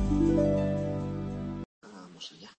Vamos allá.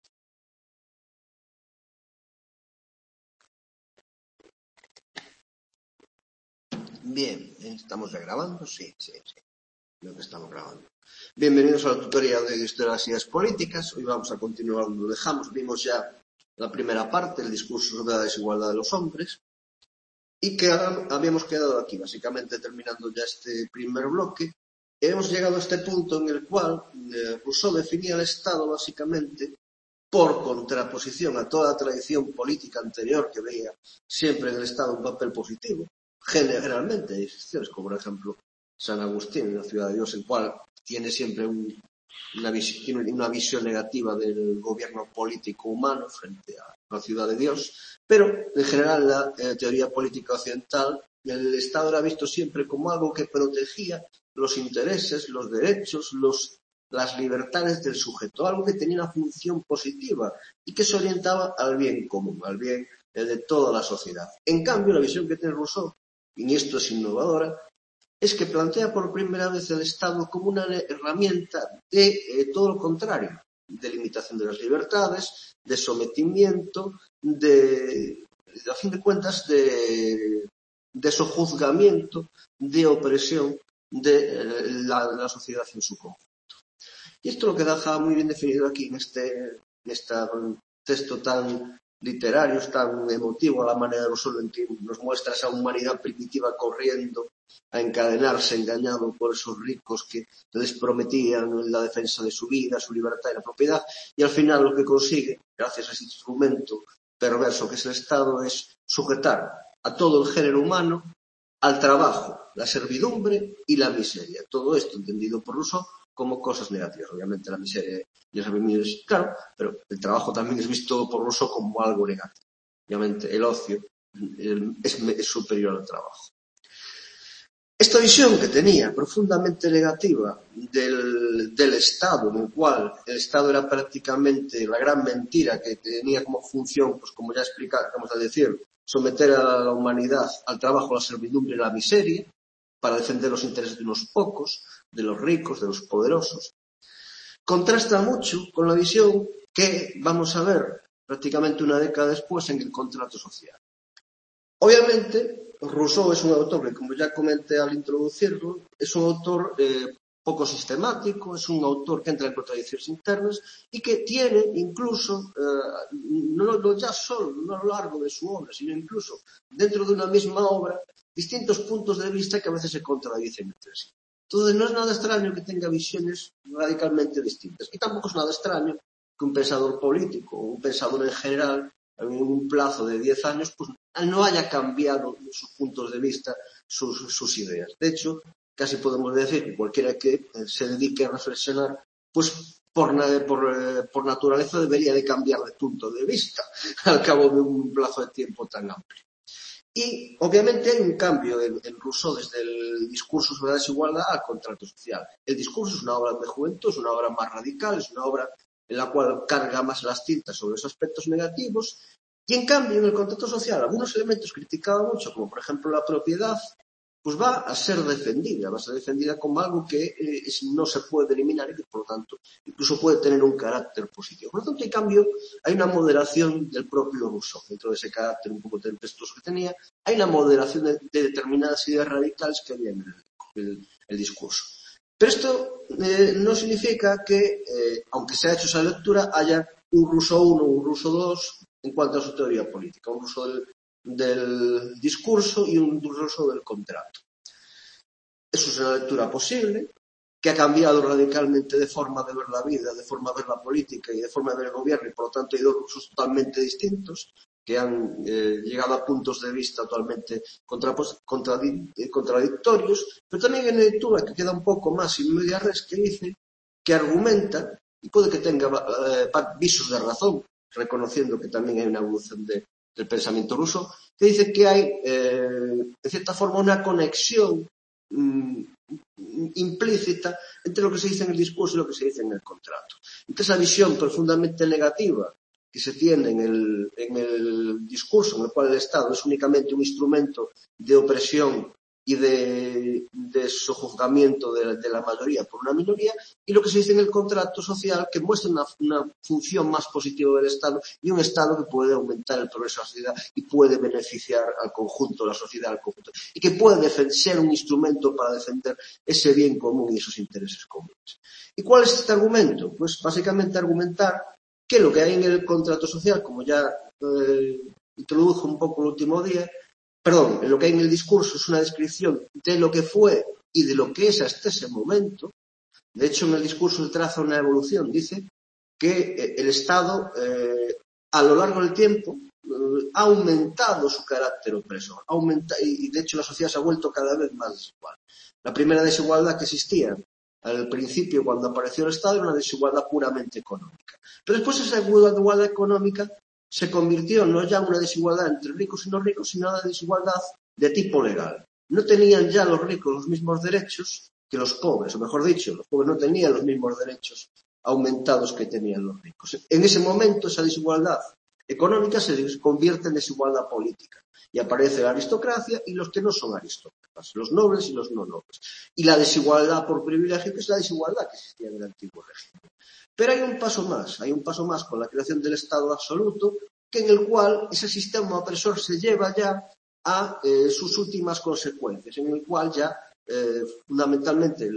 Bien, ¿estamos ya grabando? Sí. Creo que estamos grabando. Bienvenidos a la tutorial de Historia de las Ideas Políticas. Hoy vamos a continuar donde lo dejamos. Vimos ya la primera parte, el discurso sobre la desigualdad de los hombres, y que habíamos quedado aquí, básicamente terminando ya este primer bloque. Hemos llegado a este punto en el cual Rousseau definía el Estado básicamente por contraposición a toda la tradición política anterior que veía siempre en el Estado un papel positivo. Generalmente hay excepciones, como por ejemplo San Agustín en la Ciudad de Dios, el cual tiene siempre una visión negativa del gobierno político humano frente a la Ciudad de Dios, pero en general la teoría política occidental, el Estado era visto siempre como algo que protegía los intereses, los derechos, las libertades del sujeto, algo que tenía una función positiva y que se orientaba al bien común, al bien de toda la sociedad. En cambio, la visión que tiene Rousseau, y esto es innovadora, es que plantea por primera vez el Estado como una herramienta de todo lo contrario, de limitación de las libertades, de sometimiento, a fin de cuentas, de sojuzgamiento, de opresión de la sociedad en su conjunto. Y esto lo que deja muy bien definido aquí en este texto tan literario, tan emotivo a la manera de Rousseau, en que nos muestra esa humanidad primitiva corriendo a encadenarse, engañado por esos ricos que les prometían la defensa de su vida, su libertad y la propiedad, y al final lo que consigue, gracias a ese instrumento perverso que es el Estado, es sujetar a todo el género humano al trabajo, la servidumbre y la miseria. Todo esto entendido por Rousseau como cosas negativas. Obviamente la miseria y el servidumbre es claro, pero el trabajo también es visto por Rousseau como algo negativo. Obviamente el ocio es superior al trabajo. Esta visión que tenía profundamente negativa del Estado, en el cual el Estado era prácticamente la gran mentira que tenía como función, pues como ya explicamos al decir, someter a la humanidad al trabajo, a la servidumbre y a la miseria, para defender los intereses de unos pocos, de los ricos, de los poderosos. Contrasta mucho con la visión que vamos a ver prácticamente una década después en el contrato social. Obviamente, Rousseau es un autor que, como ya comenté al introducirlo, es un autor poco sistemático, es un autor que entra en contradicciones internas y que tiene incluso, no ya solo no a lo largo de su obra, sino incluso dentro de una misma obra, distintos puntos de vista que a veces se contradicen entre sí. Entonces no es nada extraño que tenga visiones radicalmente distintas. Y tampoco es nada extraño que un pensador político o un pensador en general, en un plazo de 10 años, pues no haya cambiado sus puntos de vista, sus ideas. De hecho, casi podemos decir que cualquiera que se dedique a reflexionar, pues por naturaleza debería de cambiar de punto de vista al cabo de un plazo de tiempo tan amplio. Y obviamente hay un cambio en Rousseau desde el discurso sobre la desigualdad al contrato social. El discurso es una obra de juventud, es una obra más radical, es una obra en la cual carga más las tintas sobre los aspectos negativos. Y en cambio, en el contrato social, algunos elementos criticados mucho, como por ejemplo la propiedad, pues va a ser defendida como algo que no se puede eliminar y que por lo tanto incluso puede tener un carácter positivo. Por lo tanto, en cambio, hay una moderación del propio Rousseau, dentro de ese carácter un poco tempestuoso que tenía, hay una moderación de determinadas ideas radicales que había en el discurso. Pero esto no significa que, aunque se ha hecho esa lectura, haya un Rousseau 1 o un Rousseau 2 en cuanto a su teoría política, un Rousseau del discurso y un Rousseau del contrato. Eso es una lectura posible, que ha cambiado radicalmente de forma de ver la vida, de forma de ver la política y de forma de ver el gobierno, y por lo tanto hay dos Rousseaus totalmente distintos, que han llegado a puntos de vista totalmente contradictorios, pero también hay una lectura que queda un poco más in media res, que dice, que argumenta, y puede que tenga visos de razón, reconociendo que también hay una evolución del pensamiento ruso, que dice que hay, de cierta forma, una conexión implícita entre lo que se dice en el discurso y lo que se dice en el contrato. Entonces, esa visión profundamente negativa que se tiene en el discurso, en el cual el Estado es únicamente un instrumento de opresión y de sojuzgamiento de la mayoría por una minoría, y lo que se dice en el contrato social, que muestra una función más positiva del Estado y un Estado que puede aumentar el progreso de la sociedad y puede beneficiar al conjunto de la sociedad, al conjunto, y que puede ser un instrumento para defender ese bien común y esos intereses comunes. ¿Y cuál es este argumento? Pues básicamente argumentar que lo que hay en el contrato social, como ya introdujo un poco el último día, lo que hay en el discurso es una descripción de lo que fue y de lo que es hasta ese momento. De hecho, en el discurso se traza una evolución. Dice que el Estado, a lo largo del tiempo, ha aumentado su carácter opresor. Y de hecho la sociedad se ha vuelto cada vez más desigual. La primera desigualdad que existía al principio, cuando apareció el Estado, era una desigualdad puramente económica. Pero después esa desigualdad económica se convirtió no ya en una desigualdad entre ricos y no ricos, sino en una desigualdad de tipo legal. No tenían ya los ricos los mismos derechos que los pobres, o mejor dicho, los pobres no tenían los mismos derechos aumentados que tenían los ricos. En ese momento esa desigualdad económica se convierte en desigualdad política y aparece la aristocracia y los que no son aristócratas, los nobles y los no nobles. Y la desigualdad por privilegio, que es la desigualdad que existía en el antiguo régimen. Pero hay un paso más con la creación del Estado absoluto, en el cual ese sistema opresor se lleva ya a sus últimas consecuencias, en el cual ya fundamentalmente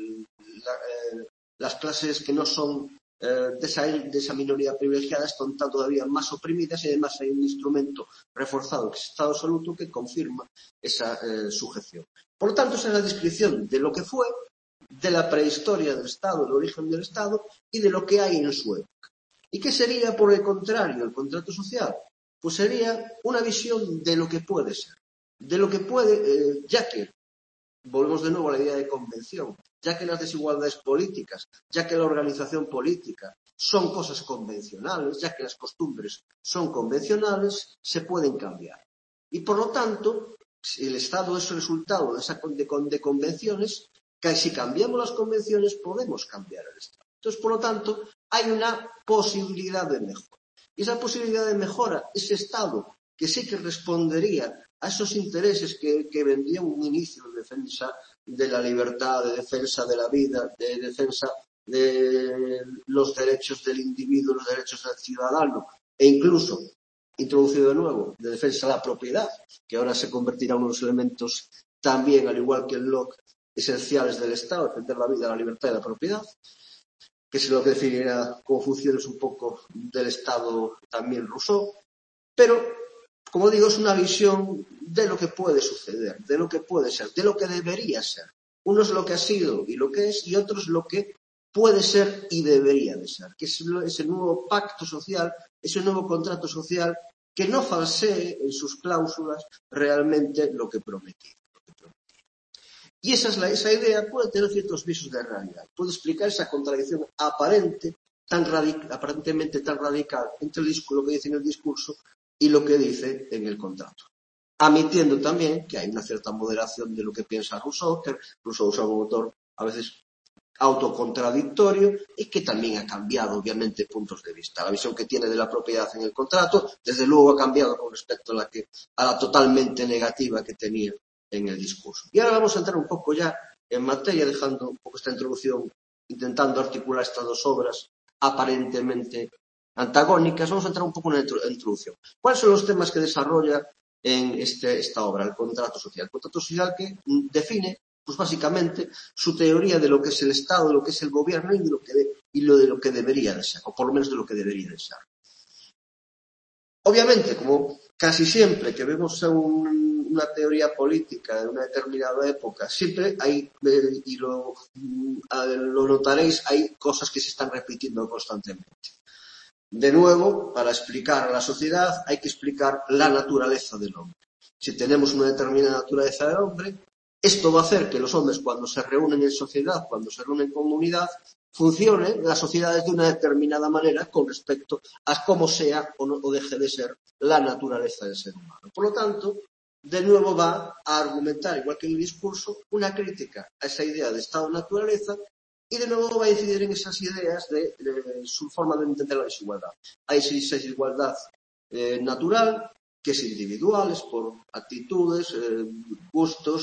las clases que no son de esa minoría privilegiada están todavía más oprimidas, y además hay un instrumento reforzado, que es el Estado absoluto, que confirma esa sujeción. Por lo tanto, esa es la descripción de lo que fue, de la prehistoria del Estado, del origen del Estado y de lo que hay en su época. ¿Y qué sería, por el contrario, el contrato social? Pues sería una visión de lo que puede ser, de lo que puede, ya que volvemos de nuevo a la idea de convención, ya que las desigualdades políticas, ya que la organización política son cosas convencionales, ya que las costumbres son convencionales, se pueden cambiar. Y por lo tanto, si el Estado es el resultado de convenciones, que si cambiamos las convenciones podemos cambiar el Estado. Entonces, por lo tanto, hay una posibilidad de mejora. Y esa posibilidad de mejora, ese Estado que sí que respondería a esos intereses que vendían un inicio de defensa de la libertad, de defensa de la vida, de defensa de los derechos del individuo, los derechos del ciudadano, e incluso, introducido de nuevo, de defensa de la propiedad, que ahora se convertirá en unos elementos también, al igual que el Locke, esenciales del Estado, defender la vida, la libertad y la propiedad, que es lo que definirá como funciones un poco del Estado también Rousseau, pero, como digo, es una visión de lo que puede suceder, de lo que puede ser, de lo que debería ser. Uno es lo que ha sido y lo que es, y otro es lo que puede ser y debería de ser, que es ese nuevo pacto social, ese nuevo contrato social que no falsee en sus cláusulas realmente lo que prometía. Y esa idea puede tener ciertos visos de realidad, puede explicar esa contradicción aparentemente tan radical entre lo que dice en el discurso y lo que dice en el contrato. Admitiendo también que hay una cierta moderación de lo que piensa Rousseau, que Rousseau es un autor a veces autocontradictorio y que también ha cambiado, obviamente, puntos de vista. La visión que tiene de la propiedad en el contrato, desde luego ha cambiado con respecto a la totalmente negativa que tenía en el discurso. Y ahora vamos a entrar un poco ya en materia, dejando un poco esta introducción, intentando articular estas dos obras aparentemente antagónicas. Vamos a entrar un poco en la introducción. ¿Cuáles son los temas que desarrolla en esta obra, el contrato social? El contrato social que define, pues básicamente, su teoría de lo que es el Estado, de lo que es el gobierno y de lo que debería de ser, o por lo menos de lo que debería de ser. Obviamente, como casi siempre que vemos una teoría política de una determinada época, siempre hay, y lo notaréis, hay cosas que se están repitiendo constantemente. De nuevo, para explicar a la sociedad hay que explicar la naturaleza del hombre. Si tenemos una determinada naturaleza del hombre, esto va a hacer que los hombres, cuando se reúnen en sociedad, cuando se reúnen en comunidad, funcionen las sociedades de una determinada manera con respecto a cómo sea o deje de ser la naturaleza del ser humano. Por lo tanto, de nuevo va a argumentar, igual que en el discurso, una crítica a esa idea de Estado-naturaleza y de nuevo va a incidir en esas ideas de su forma de entender la desigualdad. Hay esa desigualdad natural, que es individual, es por actitudes, gustos,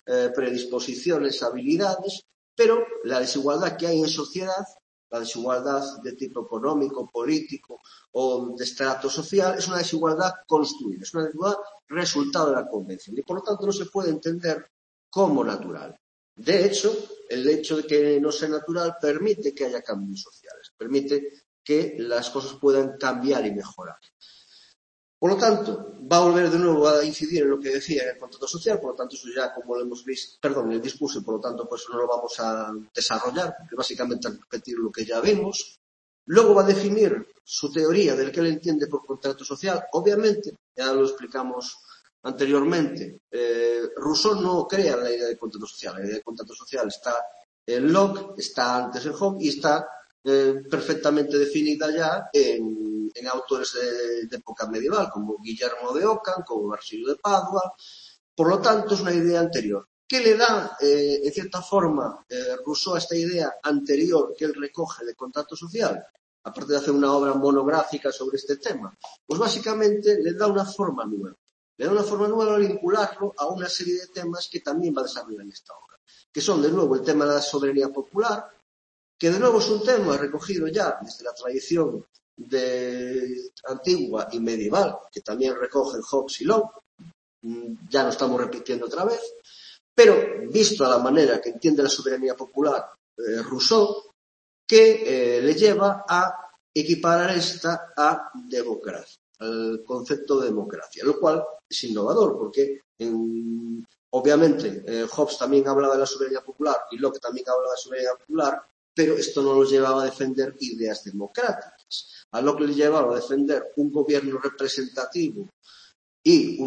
predisposiciones, habilidades, pero la desigualdad que hay en sociedad, la desigualdad de tipo económico, político o de estrato social, es una desigualdad construida, es una desigualdad resultado de la convención y por lo tanto no se puede entender como natural. De hecho, el hecho de que no sea natural permite que haya cambios sociales, permite que las cosas puedan cambiar y mejorar. Por lo tanto, va a volver de nuevo a incidir en lo que decía en el contrato social, por lo tanto, eso ya como lo hemos visto, en el discurso, y por lo tanto, pues no lo vamos a desarrollar, porque básicamente es repetir lo que ya vemos. Luego va a definir su teoría del que él entiende por contrato social. Obviamente, ya lo explicamos anteriormente, Rousseau no crea la idea de contrato social. La idea de contrato social está en Locke, está antes en Hobbes y está perfectamente definida ya en autores de época medieval, como Guillermo de Ockham, como Basilio de Padua. Por lo tanto, es una idea anterior. ¿Qué le da, en cierta forma, Rousseau a esta idea anterior que él recoge de contrato social? Aparte de hacer una obra monográfica sobre este tema, pues básicamente le da una forma nueva. Le da una forma nueva al vincularlo a una serie de temas que también va a desarrollar en esta obra, que son, de nuevo, el tema de la soberanía popular, que de nuevo es un tema recogido ya desde la tradición antigua y medieval, que también recogen Hobbes y Locke, ya no estamos repitiendo otra vez, pero visto a la manera que entiende la soberanía popular Rousseau, que le lleva a equiparar esta a democracia, al concepto de democracia, lo cual es innovador, porque obviamente Hobbes también hablaba de la soberanía popular y Locke también hablaba de la soberanía popular, pero esto no los llevaba a defender ideas democráticas. A Locke le llevaba a defender un gobierno representativo y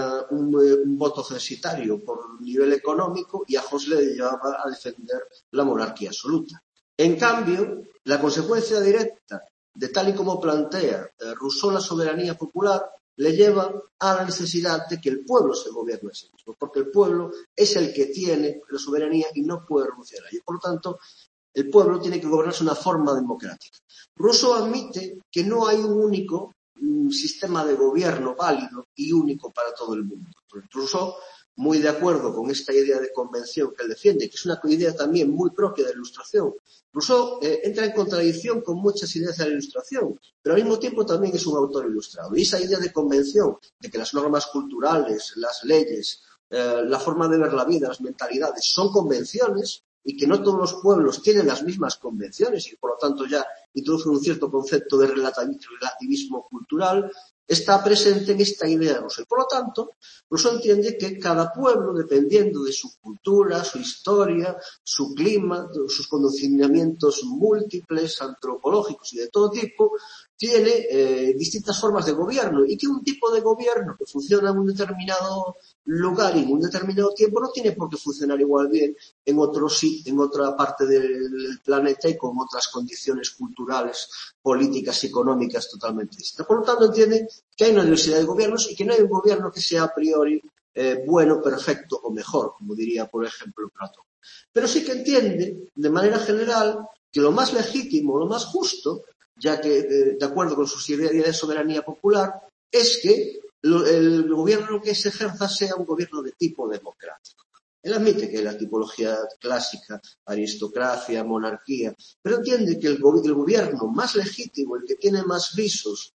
un voto censitario por nivel económico, y a Hobbes le llevaba a defender la monarquía absoluta. En cambio, la consecuencia directa de tal y como plantea Rousseau la soberanía popular le lleva a la necesidad de que el pueblo se gobierne a sí mismo, porque el pueblo es el que tiene la soberanía y no puede renunciar a ella. Por lo tanto, el pueblo tiene que gobernarse de una forma democrática. Rousseau admite que no hay un único sistema de gobierno válido y único para todo el mundo. Rousseau, muy de acuerdo con esta idea de convención que él defiende, que es una idea también muy propia de la Ilustración. Rousseau entra en contradicción con muchas ideas de la Ilustración, pero al mismo tiempo también es un autor ilustrado. Y esa idea de convención, de que las normas culturales, las leyes, la forma de ver la vida, las mentalidades, son convenciones, y que no todos los pueblos tienen las mismas convenciones y por lo tanto ya introduce un cierto concepto de relativismo cultural, está presente en esta idea de Rousseau. Por lo tanto, Rousseau entiende que cada pueblo, dependiendo de su cultura, su historia, su clima, sus condicionamientos múltiples, antropológicos y de todo tipo, tiene distintas formas de gobierno y que un tipo de gobierno que funciona en un determinado lugar y en un determinado tiempo no tiene por qué funcionar igual bien en otra parte del planeta y con otras condiciones culturales, políticas y económicas totalmente distintas. Por lo tanto, entiende que hay una diversidad de gobiernos y que no hay un gobierno que sea a priori bueno, perfecto o mejor, como diría, por ejemplo, Platón. Pero sí que entiende, de manera general, que lo más legítimo, lo más justo, ya que, de acuerdo con sus ideas de soberanía popular, es que el gobierno que se ejerza sea un gobierno de tipo democrático. Él admite que la tipología clásica, aristocracia, monarquía, pero entiende que el gobierno más legítimo, el que tiene más visos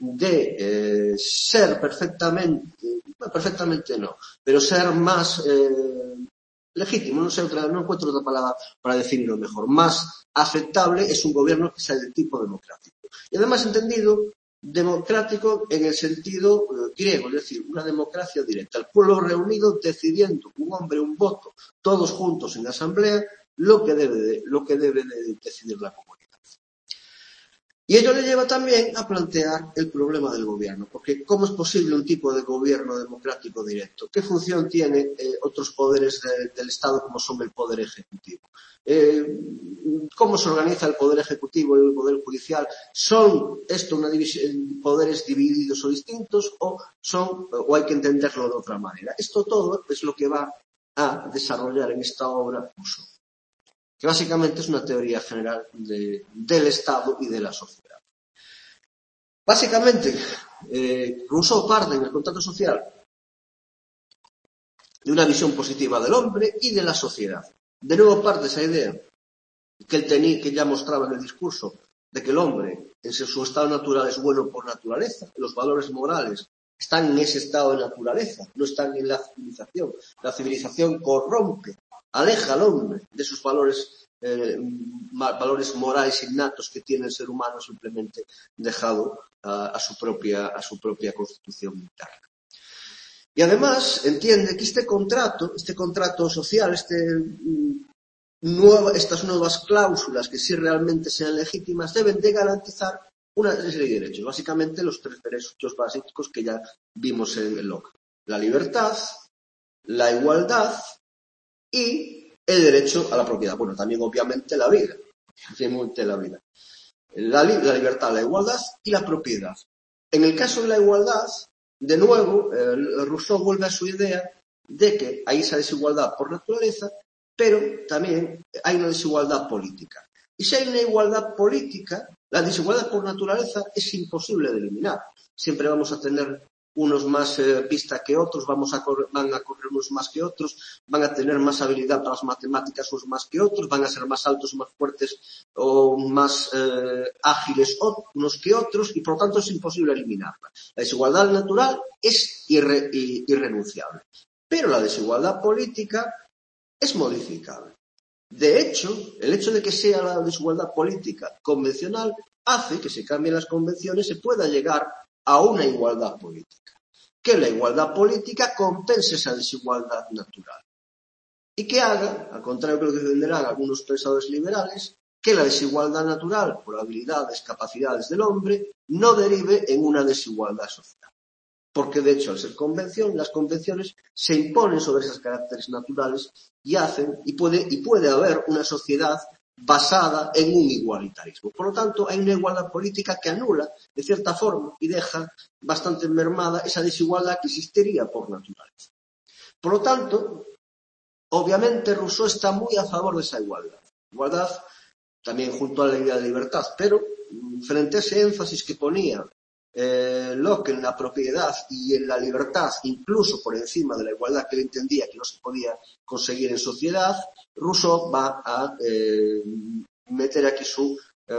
de ser perfectamente no, pero ser más legítimo, no encuentro otra palabra para definirlo mejor, más aceptable, es un gobierno que sea del tipo democrático. Y además entendido democrático en el sentido griego, es decir, una democracia directa. El pueblo reunido decidiendo, un hombre, un voto, todos juntos en asamblea, lo que debe de decidir la comunidad. Y ello le lleva también a plantear el problema del gobierno, porque ¿cómo es posible un tipo de gobierno democrático directo? ¿Qué función tienen otros poderes del Estado como son el poder ejecutivo? ¿Cómo se organiza el poder ejecutivo y el poder judicial? ¿Son esto una división, poderes divididos o distintos o hay que entenderlo de otra manera? Esto todo es lo que va a desarrollar en esta obra Rousseau, que básicamente es una teoría general del Estado y de la sociedad. Básicamente, Rousseau parte en el contrato social de una visión positiva del hombre y de la sociedad. De nuevo parte esa idea que él tenía, que ya mostraba en el discurso, de que el hombre en su estado natural es bueno por naturaleza, los valores morales están en ese estado de naturaleza, no están en la civilización. La civilización corrompe, aleja al hombre de sus valores morales innatos que tiene el ser humano simplemente dejado a su propia constitución interna. Y además entiende que este contrato social, estas nuevas cláusulas que sí realmente sean legítimas deben de garantizar una serie de derechos, básicamente los 3 derechos básicos que ya vimos en el Locke: la libertad, la igualdad y el derecho a la propiedad. Bueno, también obviamente la vida, la libertad, la igualdad y la propiedad. En el caso de la igualdad, de nuevo, Rousseau vuelve a su idea de que hay esa desigualdad por naturaleza, pero también hay una desigualdad política. Y si hay una igualdad política, la desigualdad por naturaleza es imposible de eliminar. Siempre vamos a tener unos más vista que otros, van a correr unos más que otros, van a tener más habilidad para las matemáticas unos más que otros, van a ser más altos, más fuertes o más ágiles unos que otros, y por lo tanto es imposible eliminarla. La desigualdad natural es irrenunciable, pero la desigualdad política es modificable. De hecho, el hecho de que sea la desigualdad política convencional hace que se cambien las convenciones y se pueda llegar a una igualdad política. Que la igualdad política compense esa desigualdad natural. Y que haga, al contrario de lo que defenderán algunos pensadores liberales, que la desigualdad natural por habilidades, capacidades del hombre no derive en una desigualdad social. Porque de hecho, al ser convención, las convenciones se imponen sobre esos caracteres naturales y puede haber una sociedad basada en un igualitarismo. Por lo tanto, hay una igualdad política que anula, de cierta forma, y deja bastante mermada esa desigualdad que existiría por naturaleza. Por lo tanto, obviamente Rousseau está muy a favor de esa igualdad. Igualdad también junto a la idea de libertad, pero frente a ese énfasis que ponía Locke en la propiedad y en la libertad, incluso por encima de la igualdad que él entendía que no se podía conseguir en sociedad, Rousseau va a meter aquí su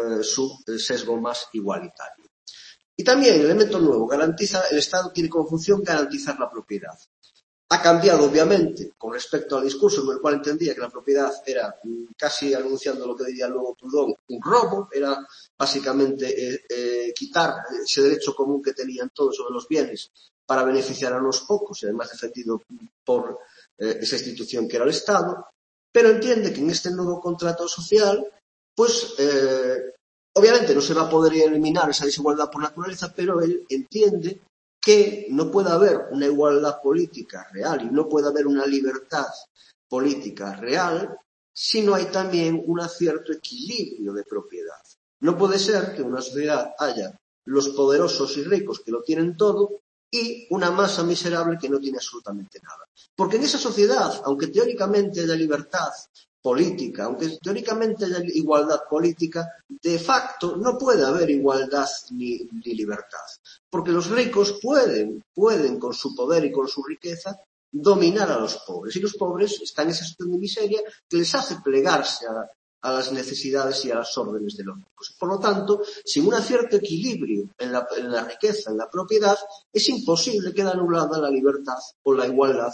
sesgo más igualitario. Y también, el elemento nuevo, el Estado tiene como función garantizar la propiedad. Ha cambiado, obviamente, con respecto al discurso en el cual entendía que la propiedad era, casi anunciando lo que diría luego Proudhon, un robo, era básicamente quitar ese derecho común que tenían todos sobre los bienes para beneficiar a los pocos, y además defendido por esa institución que era el Estado, pero entiende que en este nuevo contrato social, pues obviamente no se va a poder eliminar esa desigualdad por naturaleza, pero él entiende que no puede haber una igualdad política real y no puede haber una libertad política real si no hay también un cierto equilibrio de propiedad. No puede ser que en una sociedad haya los poderosos y ricos que lo tienen todo y una masa miserable que no tiene absolutamente nada. Porque en esa sociedad, aunque teóricamente haya libertad política, aunque teóricamente haya igualdad política, de facto no puede haber igualdad ni libertad. Porque los ricos pueden con su poder y con su riqueza dominar a los pobres. Y los pobres están en esa situación de miseria que les hace plegarse a las necesidades y a las órdenes de los ricos. Por lo tanto, sin un cierto equilibrio en la riqueza, en la propiedad, es imposible que quede anulada la libertad o la igualdad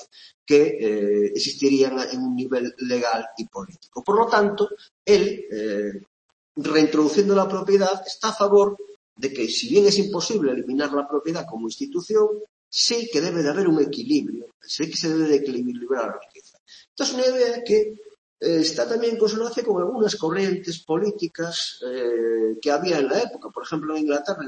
que existirían en un nivel legal y político. Por lo tanto, él, reintroduciendo la propiedad, está a favor de que, si bien es imposible eliminar la propiedad como institución, sí que debe de haber un equilibrio, sí que se debe de equilibrar la riqueza. Entonces, una idea que está también en consonancia con algunas corrientes políticas que había en la época. Por ejemplo, en Inglaterra,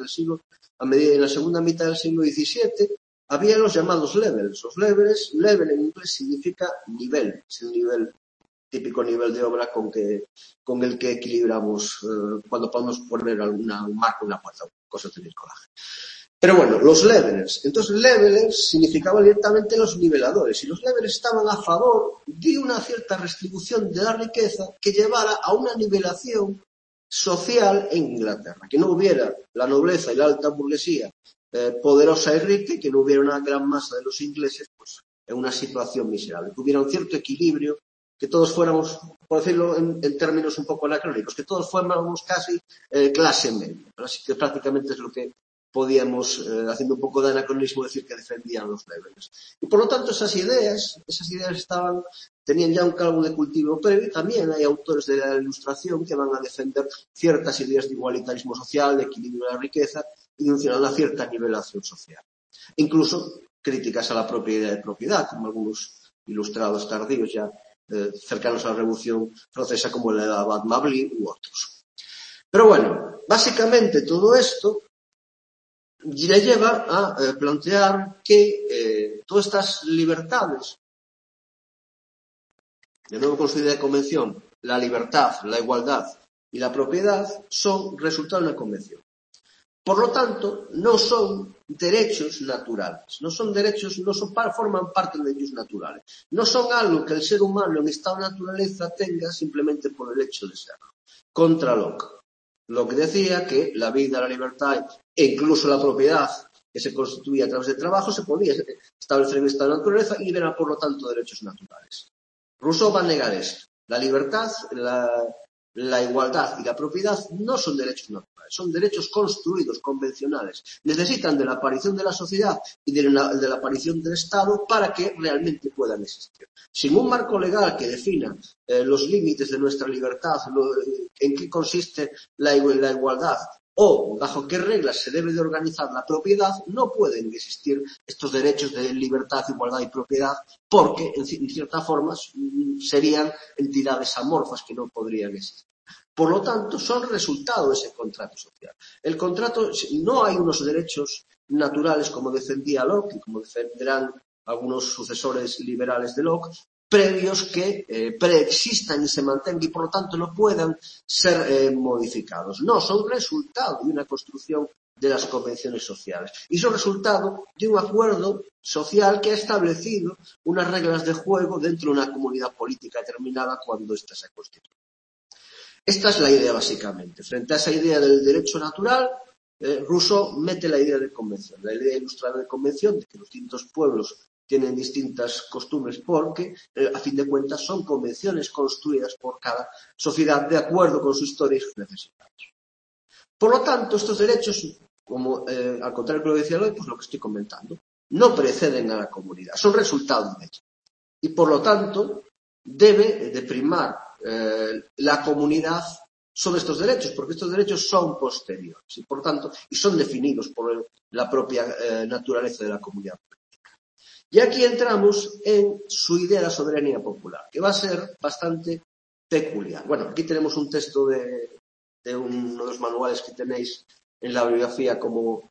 en la segunda mitad del siglo XVII, había los llamados levels. Los level en inglés significa nivel, es el típico nivel de obra con el que equilibramos cuando podemos poner un marco, una puerta, cosas del coraje. Pero bueno, los levelers. Entonces, levelers significaba directamente los niveladores. Y los levelers estaban a favor de una cierta redistribución de la riqueza que llevara a una nivelación social en Inglaterra. Que no hubiera la nobleza y la alta burguesía poderosa y rica, y que no hubiera una gran masa de los ingleses pues en una situación miserable, que hubiera un cierto equilibrio, que todos fuéramos, por decirlo en términos un poco anacrónicos, que todos fuéramos casi clase media. Así que prácticamente es lo que podíamos, haciendo un poco de anacronismo, decir que defendían los Leibniz. Y por lo tanto esas ideas tenían ya un caldo de cultivo previo. También hay autores de la Ilustración que van a defender ciertas ideas de igualitarismo social, de equilibrio de la riqueza y de una cierta nivelación social. Incluso críticas a la propia idea de propiedad, como algunos ilustrados tardíos ya cercanos a la Revolución Francesa, como el Abad Mably u otros. Pero bueno, básicamente todo esto le lleva a plantear que todas estas libertades, de nuevo con su idea de convención, la libertad, la igualdad y la propiedad son resultado de una convención. Por lo tanto, no son derechos naturales, forman parte de derechos naturales. No son algo que el ser humano en estado de naturaleza tenga simplemente por el hecho de serlo. Contra Locke. Locke decía que la vida, la libertad e incluso la propiedad que se constituía a través del trabajo se podía establecer en estado de naturaleza y eran, por lo tanto, derechos naturales. Rousseau va a negar esto. La libertad, la igualdad y la propiedad no son derechos naturales, son derechos construidos, convencionales. Necesitan de la aparición de la sociedad y de la aparición del Estado para que realmente puedan existir. Sin un marco legal que defina los límites de nuestra libertad, en qué consiste la igualdad o bajo qué reglas se debe de organizar la propiedad, no pueden existir estos derechos de libertad, igualdad y propiedad porque, en cierta forma, serían entidades amorfas que no podrían existir. Por lo tanto, son resultado de ese contrato social. El contrato, no hay unos derechos naturales como defendía Locke y como defenderán algunos sucesores liberales de Locke, previos que preexistan y se mantengan y por lo tanto no puedan ser modificados. No, son resultado de una construcción de las convenciones sociales y son resultado de un acuerdo social que ha establecido unas reglas de juego dentro de una comunidad política determinada cuando ésta se constituye. Esta es la idea básicamente. Frente a esa idea del derecho natural, Rousseau mete la idea de convención, la idea ilustrada de convención de que los distintos pueblos tienen distintas costumbres porque, a fin de cuentas, son convenciones construidas por cada sociedad de acuerdo con su historia y sus necesidades. Por lo tanto, estos derechos, como al contrario de lo que decía Locke, pues lo que estoy comentando, no preceden a la comunidad, son resultado de ella. Y por lo tanto, debe de primar la comunidad sobre estos derechos, porque estos derechos son posteriores y por tanto, y son definidos por la propia naturaleza de la comunidad. Y aquí entramos en su idea de la soberanía popular, que va a ser bastante peculiar. Bueno, aquí tenemos un texto de uno de los manuales que tenéis en la bibliografía como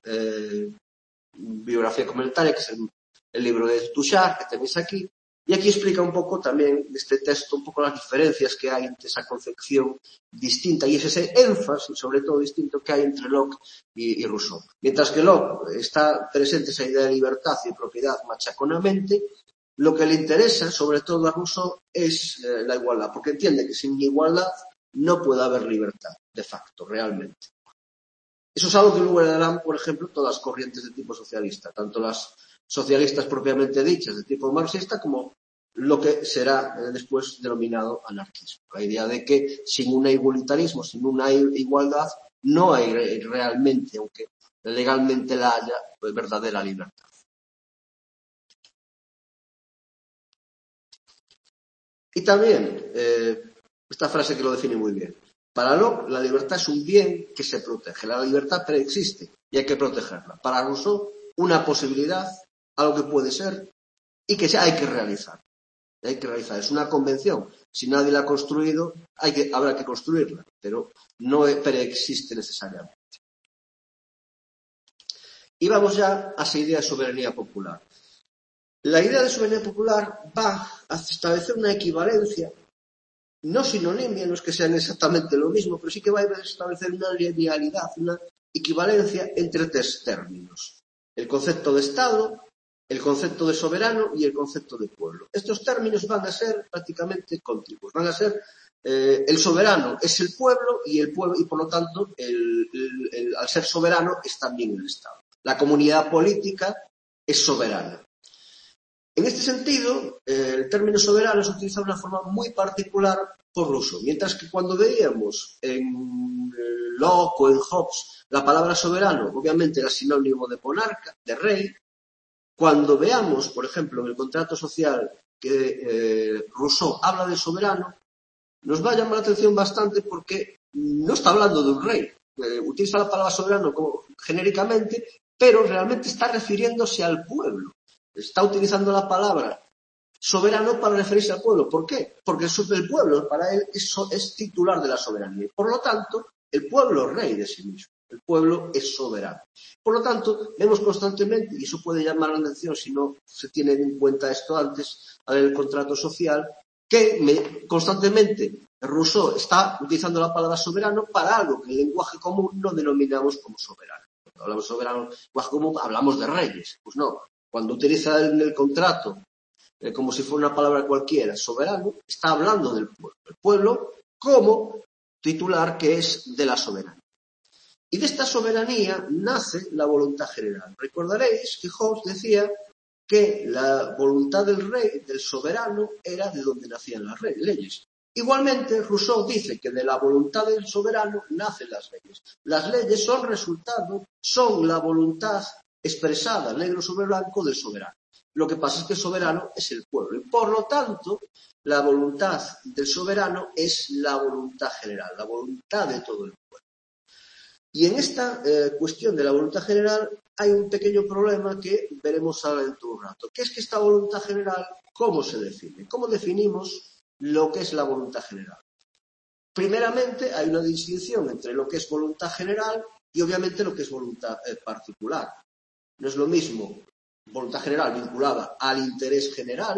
bibliografía comentaria, que es el libro de Touchard, que tenéis aquí. Y aquí explica un poco también este texto, un poco las diferencias que hay entre esa concepción distinta y es ese énfasis, sobre todo distinto, que hay entre Locke y Rousseau. Mientras que Locke está presente esa idea de libertad y de propiedad machaconamente, lo que le interesa, sobre todo a Rousseau, es la igualdad, porque entiende que sin igualdad no puede haber libertad, de facto, realmente. Eso es algo que luego le darán, por ejemplo, todas las corrientes de tipo socialista, tanto las socialistas propiamente dichas de tipo marxista como lo que será después denominado anarquismo. La idea de que sin un igualitarismo, sin una igualdad, no hay realmente, aunque legalmente la haya, pues, verdadera libertad. Y también, esta frase que lo define muy bien. Para Locke, la libertad es un bien que se protege. La libertad preexiste y hay que protegerla. Para Rousseau, una posibilidad, algo que puede ser y que hay que realizar. Hay que realizar. Es una convención. Si nadie la ha construido, habrá que construirla, pero no preexiste necesariamente. Y vamos ya a esa idea de soberanía popular. La idea de soberanía popular va a establecer una equivalencia, no sinonimia, no es que sean exactamente lo mismo, pero sí que va a establecer una linealidad, una equivalencia entre tres términos. El concepto de Estado, el concepto de soberano y el concepto de pueblo. Estos términos van a ser prácticamente contiguos. Van a ser el soberano es el pueblo y por lo tanto al ser soberano es también el Estado. La comunidad política es soberana. En este sentido, el término soberano es utilizado de una forma muy particular por Rousseau, mientras que cuando veíamos en Locke o en Hobbes la palabra soberano, obviamente era sinónimo de monarca, de rey. Cuando veamos, por ejemplo, en el contrato social que Rousseau habla de soberano, nos va a llamar la atención bastante porque no está hablando de un rey. Utiliza la palabra soberano como genéricamente, pero realmente está refiriéndose al pueblo. Está utilizando la palabra soberano para referirse al pueblo. ¿Por qué? Porque el pueblo para él es titular de la soberanía. Por lo tanto, el pueblo es rey de sí mismo. El pueblo es soberano. Por lo tanto, vemos constantemente, y eso puede llamar la atención si no se tiene en cuenta esto antes, a ver el contrato social, que constantemente Rousseau está utilizando la palabra soberano para algo que en el lenguaje común no denominamos como soberano. Cuando hablamos de soberano en el lenguaje común hablamos de reyes. Pues no. Cuando utiliza en el contrato como si fuera una palabra cualquiera, soberano, está hablando del pueblo. El pueblo como titular que es de la soberanía. Y de esta soberanía nace la voluntad general. Recordaréis que Hobbes decía que la voluntad del rey, del soberano, era de donde nacían las leyes. Igualmente, Rousseau dice que de la voluntad del soberano nacen las leyes. Las leyes son resultado, son la voluntad expresada, negro sobre blanco, del soberano. Lo que pasa es que el soberano es el pueblo. Y por lo tanto, la voluntad del soberano es la voluntad general, la voluntad de todo el pueblo. Y en esta cuestión de la voluntad general hay un pequeño problema que veremos ahora dentro de un rato, que es que esta voluntad general, ¿cómo se define? ¿Cómo definimos lo que es la voluntad general? Primeramente, hay una distinción entre lo que es voluntad general y obviamente lo que es voluntad particular. No es lo mismo voluntad general vinculada al interés general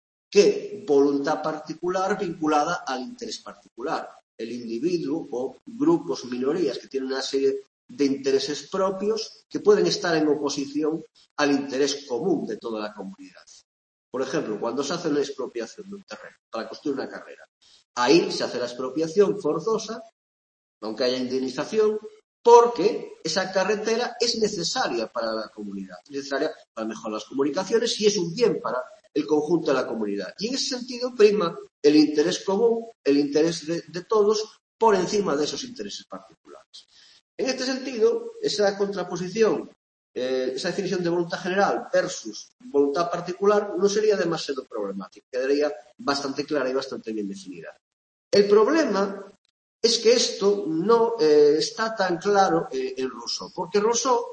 que voluntad particular vinculada al interés particular. El individuo o grupos, minorías que tienen una serie de intereses propios que pueden estar en oposición al interés común de toda la comunidad. Por ejemplo, cuando se hace una expropiación de un terreno para construir una carrera, ahí se hace la expropiación forzosa, aunque haya indemnización, porque esa carretera es necesaria para la comunidad, es necesaria para mejorar las comunicaciones y es un bien para el conjunto de la comunidad. Y en ese sentido prima el interés común, el interés de todos, por encima de esos intereses particulares. En este sentido, esa contraposición, esa definición de voluntad general versus voluntad particular no sería demasiado problemática, quedaría bastante clara y bastante bien definida. El problema es que esto no está tan claro en Rousseau, porque Rousseau,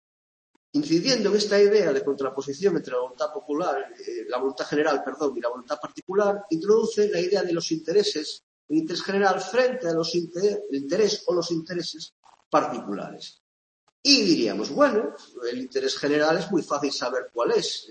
incidiendo en esta idea de contraposición entre la voluntad popular, la voluntad general, y la voluntad particular, introduce la idea de los intereses, el interés general frente a el interés o los intereses particulares. Y diríamos, bueno, el interés general es muy fácil saber cuál es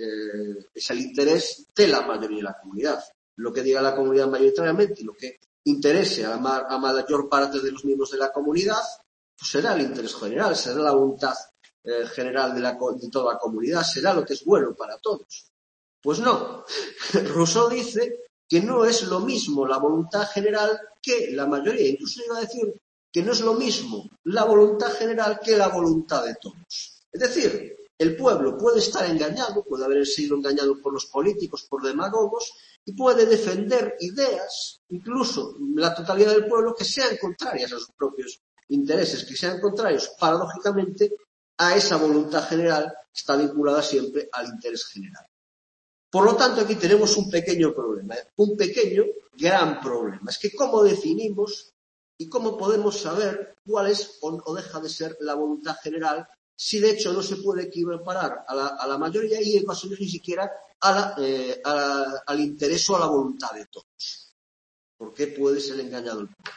el interés de la mayoría de la comunidad. Lo que diga la comunidad mayoritariamente y lo que interese a mayor parte de los miembros de la comunidad, pues será el interés general, será la voluntad general de toda la comunidad, será lo que es bueno para todos. Pues no. Rousseau dice que no es lo mismo la voluntad general que la mayoría. Incluso iba a decir que no es lo mismo la voluntad general que la voluntad de todos. Es decir, el pueblo puede estar engañado, puede haber sido engañado por los políticos, por demagogos, y puede defender ideas, incluso la totalidad del pueblo, que sean contrarias a sus propios intereses, que sean contrarios, paradójicamente, a esa voluntad general que está vinculada siempre al interés general. Por lo tanto, aquí tenemos un pequeño problema, un pequeño, gran problema. Es que cómo definimos y cómo podemos saber cuál es o deja de ser la voluntad general si de hecho no se puede equiparar a la mayoría y en ocasiones ni siquiera al interés o a la voluntad de todos. ¿Por qué puede ser engañado el pueblo?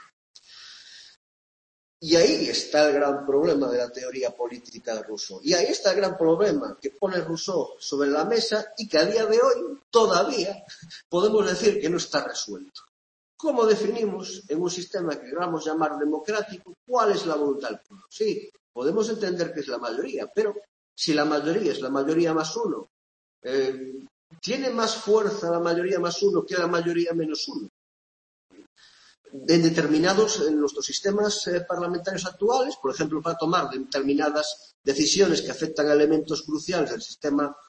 Y ahí está el gran problema de la teoría política de Rousseau. Y ahí está el gran problema que pone Rousseau sobre la mesa y que a día de hoy todavía podemos decir que no está resuelto. ¿Cómo definimos en un sistema que queramos llamar democrático cuál es la voluntad del pueblo? Sí, podemos entender que es la mayoría, pero si la mayoría es la mayoría más uno, ¿tiene más fuerza la mayoría más uno que la mayoría menos uno? En nuestros sistemas parlamentarios actuales, por ejemplo, para tomar determinadas decisiones que afectan a elementos cruciales del sistema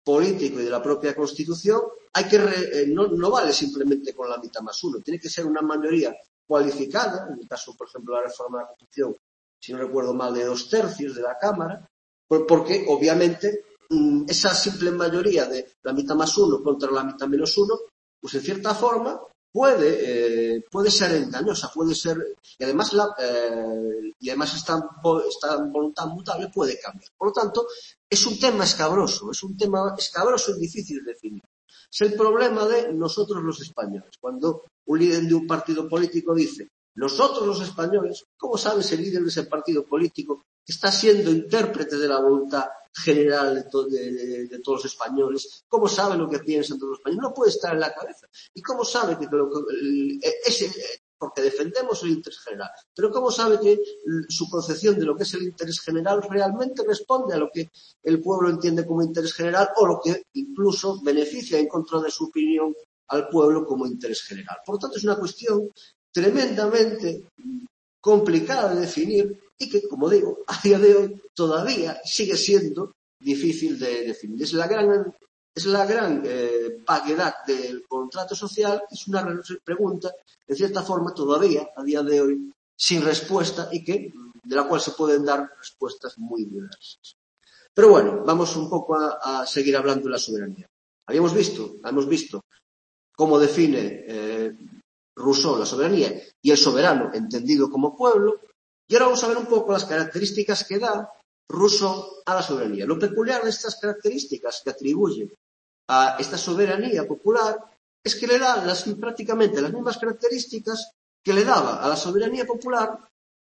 político y de la propia Constitución, no vale simplemente con la mitad más uno, tiene que ser una mayoría cualificada, en el caso, por ejemplo, de la reforma de la Constitución, si no recuerdo mal, de 2/3 de la Cámara, porque obviamente esa simple mayoría de la mitad más uno contra la mitad menos uno, pues en cierta forma puede ser engañosa, puede ser, y además esta voluntad mutable puede cambiar. Por lo tanto, es un tema escabroso y difícil de definir. Es el problema de nosotros los españoles. Cuando un líder de un partido político dice, nosotros los españoles, ¿cómo sabe ese líder de ese partido político que está siendo intérprete de la voluntad general de todos los españoles? ¿Cómo sabe lo que piensan todos los españoles? No puede estar en la cabeza. ¿Y cómo sabe que porque defendemos el interés general, pero cómo sabe que su concepción de lo que es el interés general realmente responde a lo que el pueblo entiende como interés general o lo que incluso beneficia en contra de su opinión al pueblo como interés general? Por lo tanto, es una cuestión tremendamente complicada de definir y que, como digo, a día de hoy todavía sigue siendo difícil de definir. Es la gran vaguedad del contrato social, es una pregunta, en cierta forma, todavía, a día de hoy, sin respuesta y de la cual se pueden dar respuestas muy diversas. Pero bueno, vamos un poco a seguir hablando de la soberanía. Hemos visto cómo define Rousseau la soberanía y el soberano entendido como pueblo, y ahora vamos a ver un poco las características que da Rousseau a la soberanía. Lo peculiar de estas características que atribuye a esta soberanía popular es que le da prácticamente las mismas características que le daba a la soberanía popular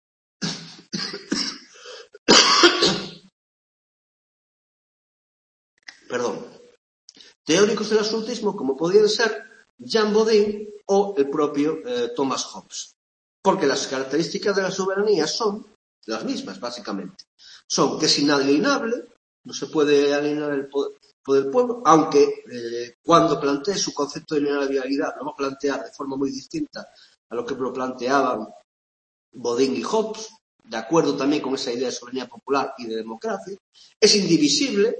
teóricos del absolutismo como podían ser Jean Bodin o el propio Thomas Hobbes. Porque las características de la soberanía son las mismas, básicamente. Son que es inalienable, no se puede alienar el poder del pueblo, aunque cuando plantee su concepto de inalienabilidad lo va a plantear de forma muy distinta a lo que lo planteaban Bodin y Hobbes, de acuerdo también con esa idea de soberanía popular y de democracia. Es indivisible,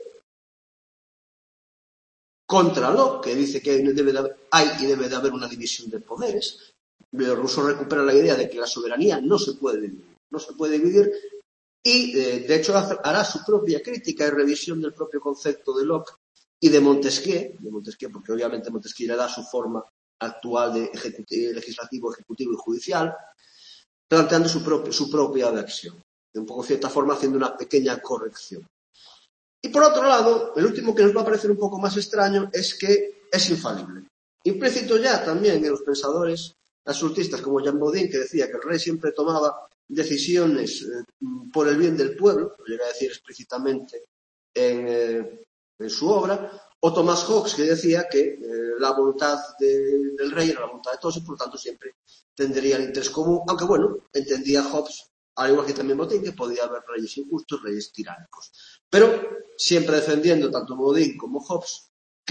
contra Locke, que dice que hay y debe de haber una división de poderes. Rousseau recupera la idea de que la soberanía no se puede dividir y, de hecho, hará su propia crítica y revisión del propio concepto de Locke y de Montesquieu, porque obviamente Montesquieu le da su forma actual de legislativo, ejecutivo y judicial, planteando su propia versión, de un poco cierta forma haciendo una pequeña corrección. Y por otro lado, el último que nos va a parecer un poco más extraño es que es infalible. Implícito ya también en los pensadores absolutistas como Jean Bodin, que decía que el rey siempre tomaba decisiones por el bien del pueblo, lo llega a decir explícitamente en su obra, o Thomas Hobbes, que decía que la voluntad del rey era la voluntad de todos y por lo tanto siempre tendría el interés común, aunque bueno, entendía Hobbes, al igual que también Bodin, que podía haber reyes injustos, reyes tiránicos. Pero siempre defendiendo tanto Bodin como Hobbes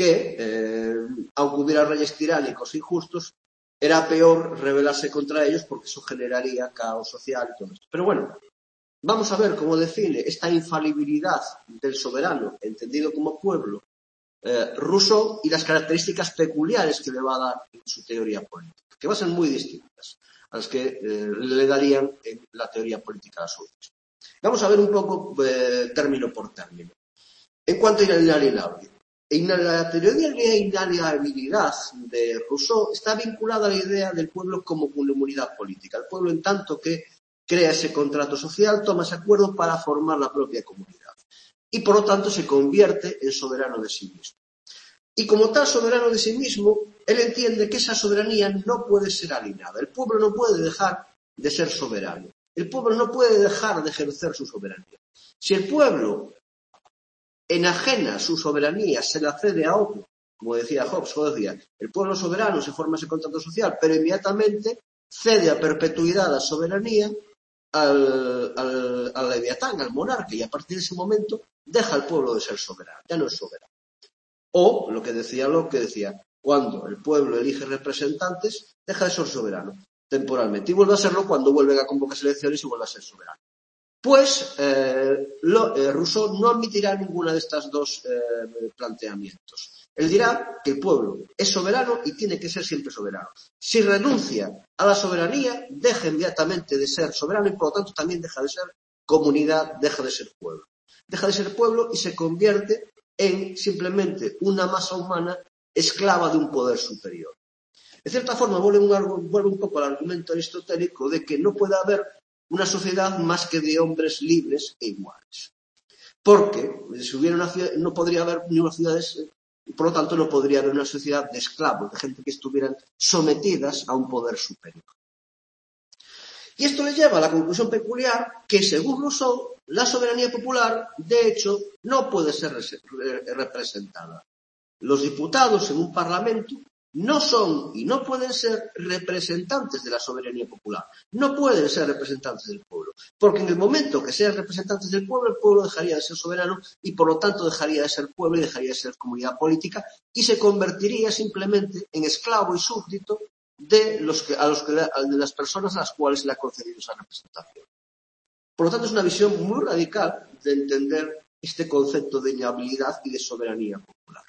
que, aunque hubiera reyes tiránicos injustos, era peor rebelarse contra ellos porque eso generaría caos social y todo esto. Pero bueno, vamos a ver cómo define esta infalibilidad del soberano, entendido como pueblo, Rousseau, y las características peculiares que le va a dar en su teoría política, que van a ser muy distintas a las que le darían en la teoría política absolutista. Vamos a ver un poco término por término. En cuanto a inalienable, la teoría de inalienabilidad de Rousseau está vinculada a la idea del pueblo como comunidad política. El pueblo, en tanto que crea ese contrato social, toma ese acuerdo para formar la propia comunidad. Y por lo tanto se convierte en soberano de sí mismo. Y como tal soberano de sí mismo, él entiende que esa soberanía no puede ser alienada. El pueblo no puede dejar de ser soberano. El pueblo no puede dejar de ejercer su soberanía. Si el pueblo enajena su soberanía, se la cede a otro, como decía Hobbes, el pueblo soberano se forma ese contrato social, pero inmediatamente cede a perpetuidad la soberanía al leviatán, al monarca, y a partir de ese momento deja al pueblo de ser soberano, ya no es soberano. O lo que decía Locke, cuando el pueblo elige representantes, deja de ser soberano temporalmente y vuelve a serlo cuando vuelven a convocar elecciones y vuelve a ser soberano. Pues Rousseau no admitirá ninguno de estos dos planteamientos. Él dirá que el pueblo es soberano y tiene que ser siempre soberano. Si renuncia a la soberanía, deja inmediatamente de ser soberano y por lo tanto también deja de ser comunidad, deja de ser pueblo. Deja de ser pueblo y se convierte en simplemente una masa humana esclava de un poder superior. De cierta forma, vuelve un poco al argumento aristotélico de que no puede haber una sociedad más que de hombres libres e iguales. Porque si hubiera una ciudad, no podría haber ni una ciudad, y por lo tanto no podría haber una sociedad de esclavos, de gente que estuvieran sometidas a un poder superior. Y esto le lleva a la conclusión peculiar que, según Rousseau, la soberanía popular, de hecho, no puede ser representada. Los diputados en un parlamento no son y no pueden ser representantes de la soberanía popular. No pueden ser representantes del pueblo. Porque en el momento que sean representantes del pueblo, el pueblo dejaría de ser soberano y por lo tanto dejaría de ser pueblo y dejaría de ser comunidad política y se convertiría simplemente en esclavo y súbdito de las personas a las cuales le ha concedido esa representación. Por lo tanto, es una visión muy radical de entender este concepto de inhabilidad y de soberanía popular.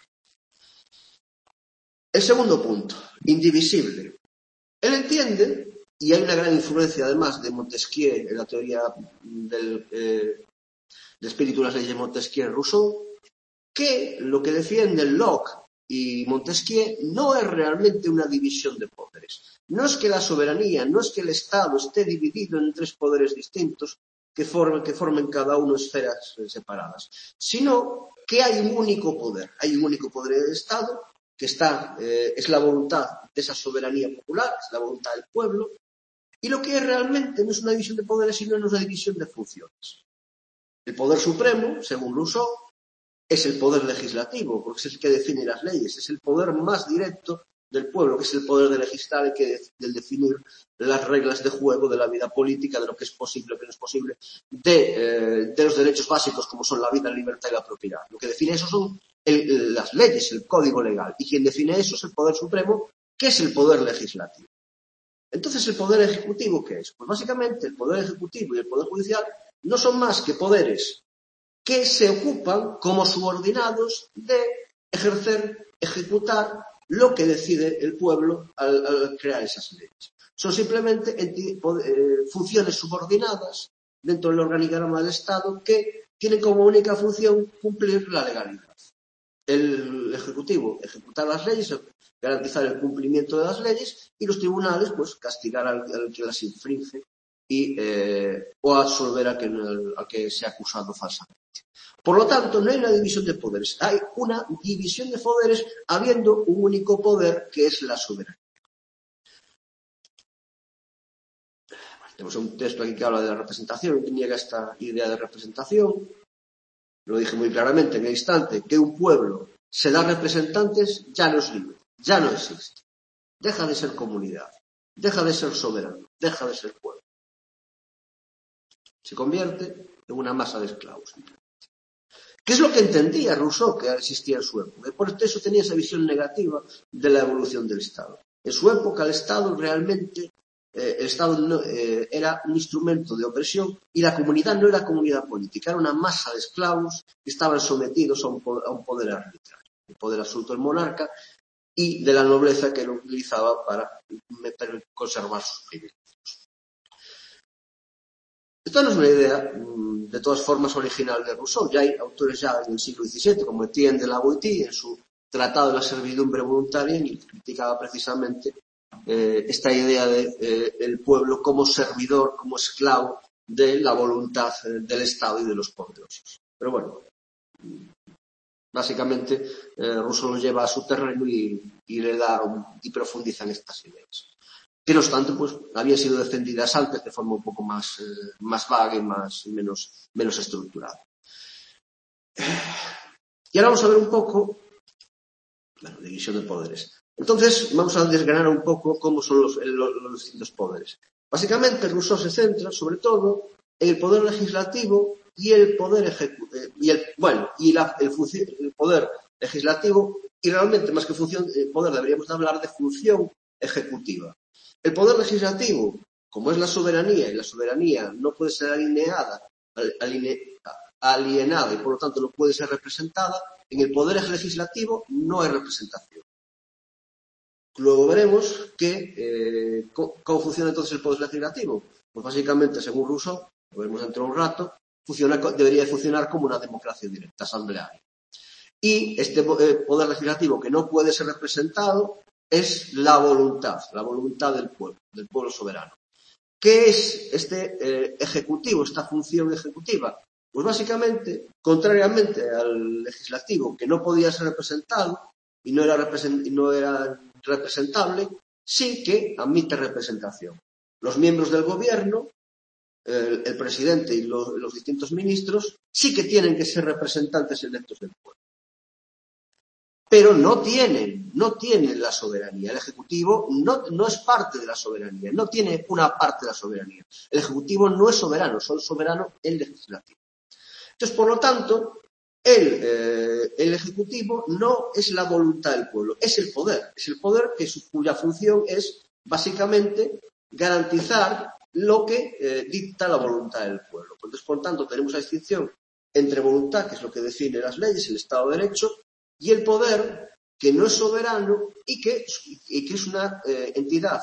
El segundo punto, indivisible. Él entiende, y hay una gran influencia además de Montesquieu en la teoría del espíritu de las leyes de Montesquieu en Rousseau, que lo que defienden Locke y Montesquieu no es realmente una división de poderes. No es que la soberanía, no es que el Estado esté dividido en tres poderes distintos que formen cada uno esferas separadas, sino que hay un único poder. Hay un único poder del Estado que es la voluntad de esa soberanía popular, es la voluntad del pueblo, y lo que es realmente no es una división de poderes, sino es una división de funciones. El poder supremo, según Rousseau, es el poder legislativo, porque es el que define las leyes, es el poder más directo del pueblo, que es el poder de legislar y del definir las reglas de juego de la vida política, de lo que es posible, lo que no es posible, de los derechos básicos como son la vida, la libertad y la propiedad. Lo que define eso son las leyes, el código legal, y quien define eso es el poder supremo, que es el poder legislativo. Entonces, ¿el poder ejecutivo qué es? Pues básicamente el poder ejecutivo y el poder judicial no son más que poderes que se ocupan como subordinados de ejecutar lo que decide el pueblo al crear esas leyes. Son simplemente funciones subordinadas dentro del organigrama del Estado que tienen como única función cumplir la legalidad. El Ejecutivo, ejecutar las leyes, garantizar el cumplimiento de las leyes y los tribunales, pues, castigar al que las infringe o absolver al que sea acusado falsamente. Por lo tanto, no hay una división de poderes, hay una división de poderes habiendo un único poder que es la soberanía. Tenemos un texto aquí que habla de la representación, que niega esta idea de representación. Lo dije muy claramente en el instante que un pueblo se da representantes, ya no es libre, ya no existe. Deja de ser comunidad, deja de ser soberano, deja de ser pueblo. Se convierte en una masa de esclavos. ¿Qué es lo que entendía Rousseau que existía en su época? Y por eso tenía esa visión negativa de la evolución del Estado. En su época el Estado realmente era un instrumento de opresión y la comunidad no era comunidad política, era una masa de esclavos que estaban sometidos a un poder arbitrario, el poder absoluto del monarca y de la nobleza que lo utilizaba para conservar sus privilegios. Esto no es una idea, de todas formas, original de Rousseau. Ya hay autores ya en el siglo XVII, como Etienne de la Boétie, en su Tratado de la servidumbre voluntaria, y criticaba precisamente esta idea de el pueblo como servidor, como esclavo de la voluntad del Estado y de los poderosos. Pero bueno, básicamente Rousseau lo lleva a su terreno y le da y profundiza en estas ideas. Que no obstante, pues, habían sido defendidas antes de forma un poco más vaga y menos estructurada. Y ahora vamos a ver un poco, división de poderes. Entonces, vamos a desgranar un poco cómo son los distintos poderes. Básicamente, Rousseau se centra, sobre todo, en el poder legislativo y el poder el poder legislativo, y realmente, más que poder, deberíamos de hablar de función ejecutiva. El poder legislativo, como es la soberanía, y la soberanía no puede ser alineada alienada y por lo tanto no puede ser representada, en el poder legislativo no hay representación. Luego veremos cómo funciona entonces el poder legislativo. Pues básicamente, según Rousseau, lo veremos dentro de un rato, debería funcionar como una democracia directa, asamblearia. Y este poder legislativo que no puede ser representado es la voluntad del pueblo soberano. ¿Qué es este ejecutivo, esta función ejecutiva? Pues básicamente, contrariamente al legislativo, que no podía ser representado y no era representable, sí que admite representación. Los miembros del gobierno, el presidente y los distintos ministros, sí que tienen que ser representantes electos del pueblo. Pero no tienen la soberanía. El Ejecutivo no es parte de la soberanía, no tiene una parte de la soberanía. El Ejecutivo no es soberano, solo es soberano el Legislativo. Entonces, por lo tanto, el Ejecutivo no es la voluntad del pueblo, es el poder cuya función es básicamente garantizar lo que dicta la voluntad del pueblo. Entonces, por tanto, tenemos la distinción entre voluntad, que es lo que define las leyes, el Estado de Derecho, y el poder, que no es soberano y que es una entidad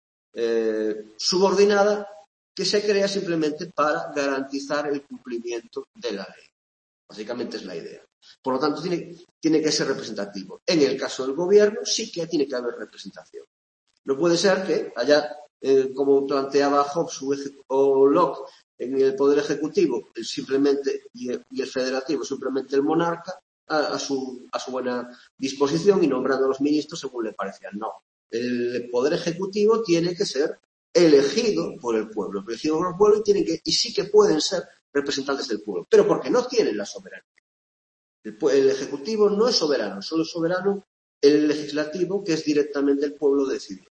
subordinada que se crea simplemente para garantizar el cumplimiento de la ley. Básicamente es la idea. Por lo tanto, tiene que ser representativo. En el caso del gobierno sí que tiene que haber representación. No puede ser que haya, como planteaba Hobbes o Locke, en el poder ejecutivo simplemente y el federativo simplemente el monarca a su buena disposición y nombrando a los ministros según le parecían. No. El poder ejecutivo tiene que ser elegido por el pueblo, y sí que pueden ser representantes del pueblo, pero porque no tienen la soberanía. El ejecutivo no es soberano, solo es soberano el legislativo, que es directamente el pueblo decidido.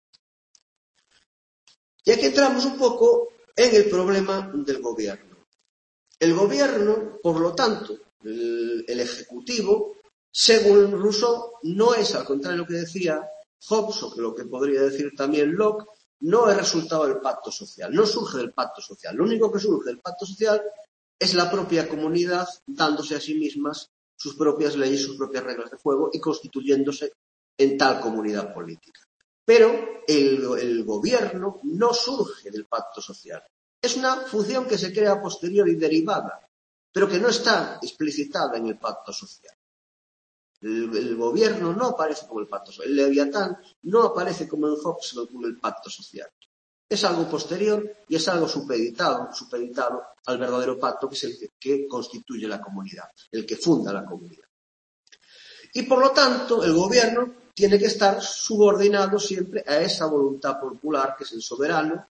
Y aquí entramos un poco en el problema del gobierno. El gobierno, por lo tanto, el ejecutivo, según Rousseau, no es, al contrario de lo que decía Hobbes, o lo que podría decir también Locke, no es resultado del pacto social, no surge del pacto social. Lo único que surge del pacto social es la propia comunidad dándose a sí mismas sus propias leyes, sus propias reglas de juego y constituyéndose en tal comunidad política. Pero el gobierno no surge del pacto social. Es una función que se crea a posteriori derivada, pero que no está explicitada en el pacto social. El gobierno no aparece como el pacto social. El Leviatán no aparece como en Hobbes, sino como el pacto social. Es algo posterior y es algo supeditado al verdadero pacto, que es el que constituye la comunidad, el que funda la comunidad. Y por lo tanto, el gobierno tiene que estar subordinado siempre a esa voluntad popular, que es el soberano,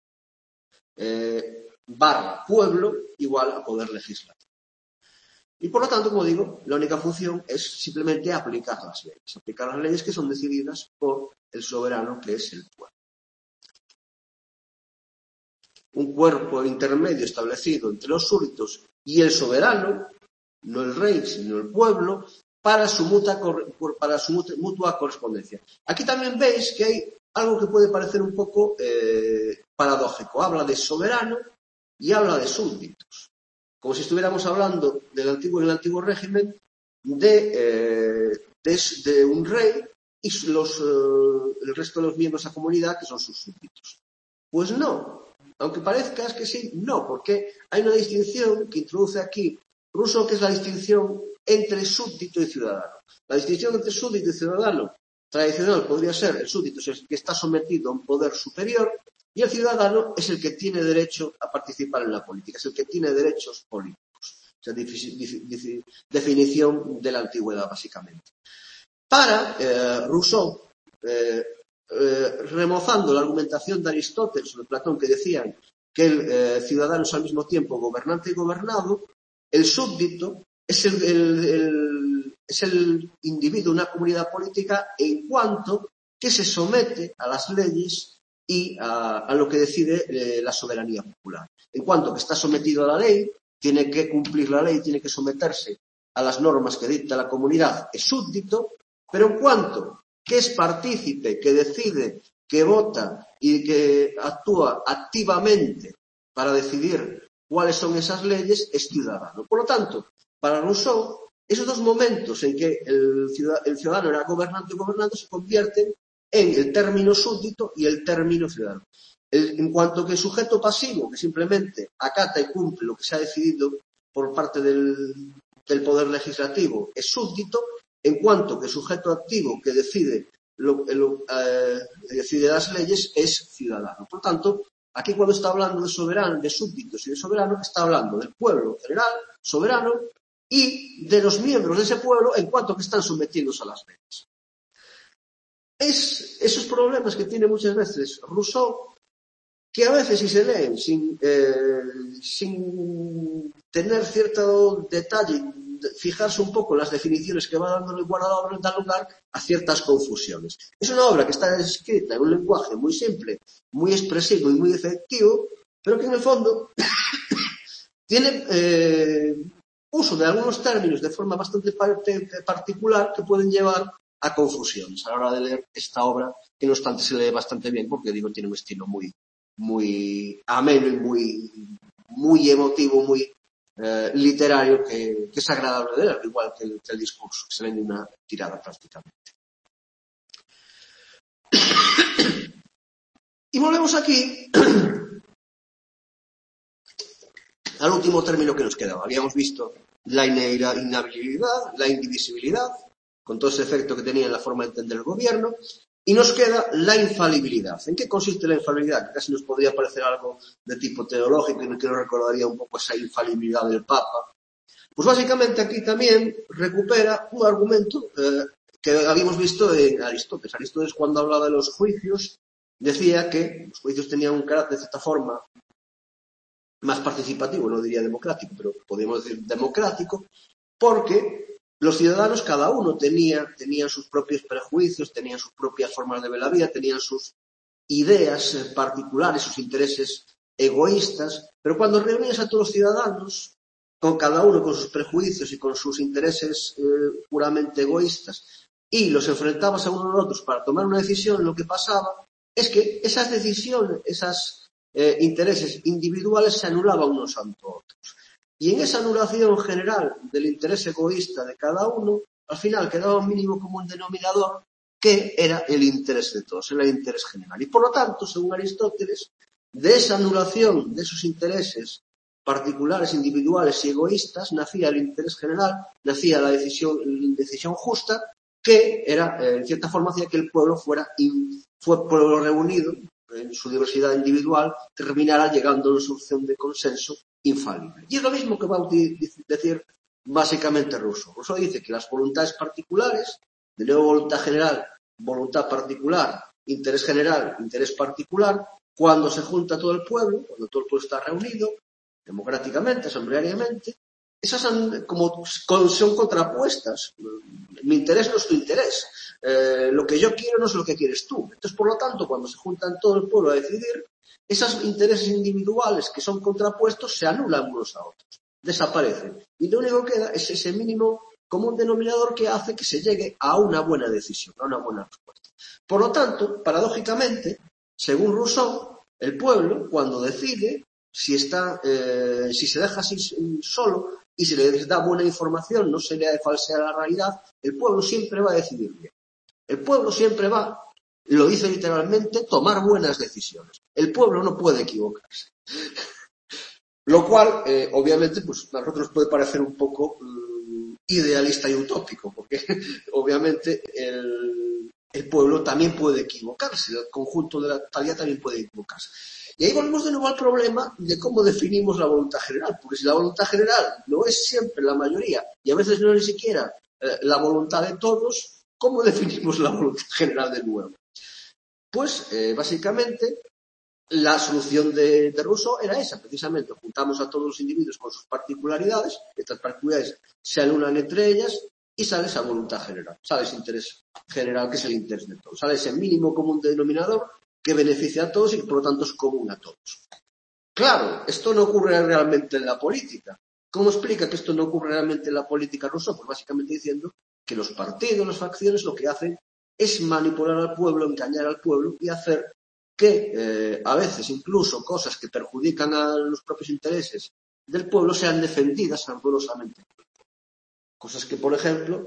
/ pueblo, igual a poder legislativo. Y por lo tanto, como digo, la única función es simplemente aplicar las leyes que son decididas por el soberano, que es el pueblo. Un cuerpo intermedio establecido entre los súbditos y el soberano, no el rey, sino el pueblo, para su mutua correspondencia. Aquí también veis que hay algo que puede parecer un poco paradójico. Habla de soberano y habla de súbditos. Como si estuviéramos hablando en el antiguo régimen de un rey y el resto de los miembros de la comunidad que son sus súbditos. Pues no. Aunque parezca que sí, no, porque hay una distinción que introduce aquí Rousseau, que es la distinción entre súbdito y ciudadano. La distinción entre súbdito y ciudadano tradicional podría ser: el súbdito es el que está sometido a un poder superior y el ciudadano es el que tiene derecho a participar en la política, es el que tiene derechos políticos. O sea, definición de la antigüedad, básicamente. Para Rousseau, remozando la argumentación de Aristóteles o de Platón, que decían que el ciudadano es al mismo tiempo gobernante y gobernado, el súbdito es el individuo de una comunidad política en cuanto que se somete a las leyes y a lo que decide la soberanía popular. En cuanto que está sometido a la ley, tiene que cumplir la ley, tiene que someterse a las normas que dicta la comunidad, es súbdito, pero en cuanto que es partícipe, que decide, que vota y que actúa activamente para decidir cuáles son esas leyes es ciudadano. Por lo tanto, para Rousseau, esos dos momentos en que el ciudadano era gobernante o gobernante se convierten en el término súbdito y el término ciudadano. En cuanto que el sujeto pasivo, que simplemente acata y cumple lo que se ha decidido por parte del poder legislativo, es súbdito, en cuanto que el sujeto activo, que decide las leyes, es ciudadano. Por tanto, aquí cuando está hablando de soberano, de súbditos y de soberano, está hablando del pueblo general, soberano, y de los miembros de ese pueblo en cuanto que están sometidos a las leyes. Es esos problemas que tiene muchas veces Rousseau, que a veces si se leen sin tener cierto detalle, fijarse un poco en las definiciones que va dando el guardador, da lugar a ciertas confusiones. Es una obra que está escrita en un lenguaje muy simple, muy expresivo y muy efectivo, pero que en el fondo tiene uso de algunos términos de forma bastante particular que pueden llevar a confusiones a la hora de leer esta obra, que no obstante se lee bastante bien porque, tiene un estilo muy ameno y muy emotivo, muy literario, que es agradable de leer, igual que el discurso, que se lee en una tirada prácticamente. Y volvemos aquí al último término que nos quedaba. Habíamos visto la inhabilidad, la indivisibilidad, con todo ese efecto que tenía en la forma de entender el gobierno, y nos queda la infalibilidad. ¿En qué consiste la infalibilidad? Que casi nos podría parecer algo de tipo teológico y que nos recordaría un poco esa infalibilidad del Papa. Pues básicamente aquí también recupera un argumento que habíamos visto en Aristóteles. Aristóteles, cuando hablaba de los juicios, decía que los juicios tenían un carácter de cierta forma más participativo, no diría democrático, pero podríamos decir democrático, porque los ciudadanos, cada uno tenían sus propios prejuicios, tenían sus propias formas de ver la vida, tenían sus ideas particulares, sus intereses egoístas, pero cuando reunías a todos los ciudadanos, con cada uno con sus prejuicios y con sus intereses puramente egoístas, y los enfrentabas a uno a otros para tomar una decisión, lo que pasaba es que esas decisiones, esas intereses individuales se anulaban unos ante otros. Y en esa anulación general del interés egoísta de cada uno, al final quedaba un mínimo común denominador que era el interés de todos, era el interés general. Y por lo tanto, según Aristóteles, de esa anulación de esos intereses particulares, individuales y egoístas, nacía el interés general, nacía la decisión justa, que era, en cierta forma, hacía que el pueblo fue pueblo reunido en su diversidad individual, terminara llegando a una solución de consenso infalible. Y es lo mismo que va a decir básicamente Rousseau. Rousseau dice que las voluntades particulares, de nuevo voluntad general, voluntad particular, interés general, interés particular, cuando se junta todo el pueblo, cuando todo el pueblo está reunido, democráticamente, asambleariamente, esas son contrapuestas. Mi interés no es tu interés. Lo que yo quiero no es lo que quieres tú. Entonces, por lo tanto, cuando se juntan todo el pueblo a decidir, esos intereses individuales que son contrapuestos se anulan unos a otros, desaparecen. Y lo único que queda es ese mínimo común denominador que hace que se llegue a una buena decisión, a una buena respuesta. Por lo tanto, paradójicamente, según Rousseau, el pueblo, cuando decide, si se deja así solo y se le da buena información, no se le ha de falsear la realidad, el pueblo siempre va a decidir bien. El pueblo siempre va, lo dice literalmente, tomar buenas decisiones. El pueblo no puede equivocarse. Lo cual, obviamente, pues a nosotros puede parecer un poco idealista y utópico, porque obviamente el pueblo también puede equivocarse, el conjunto de la totalidad también puede equivocarse. Y ahí volvemos de nuevo al problema de cómo definimos la voluntad general, porque si la voluntad general no es siempre la mayoría, y a veces no es ni siquiera la voluntad de todos, ¿cómo definimos la voluntad general de nuevo? Pues, básicamente, la solución de Rousseau era esa, precisamente. Juntamos a todos los individuos con sus particularidades, estas particularidades se anulan entre ellas y sale esa voluntad general, sale ese interés general que es el interés de todos, sale ese mínimo común denominador que beneficia a todos y que por lo tanto es común a todos. Claro, esto no ocurre realmente en la política. ¿Cómo explica que esto no ocurre realmente en la política Rousseau? Pues básicamente diciendo que los partidos, las facciones, lo que hacen es manipular al pueblo, engañar al pueblo y hacer que a veces incluso cosas que perjudican a los propios intereses del pueblo sean defendidas ardorosamente. Cosas que, por ejemplo,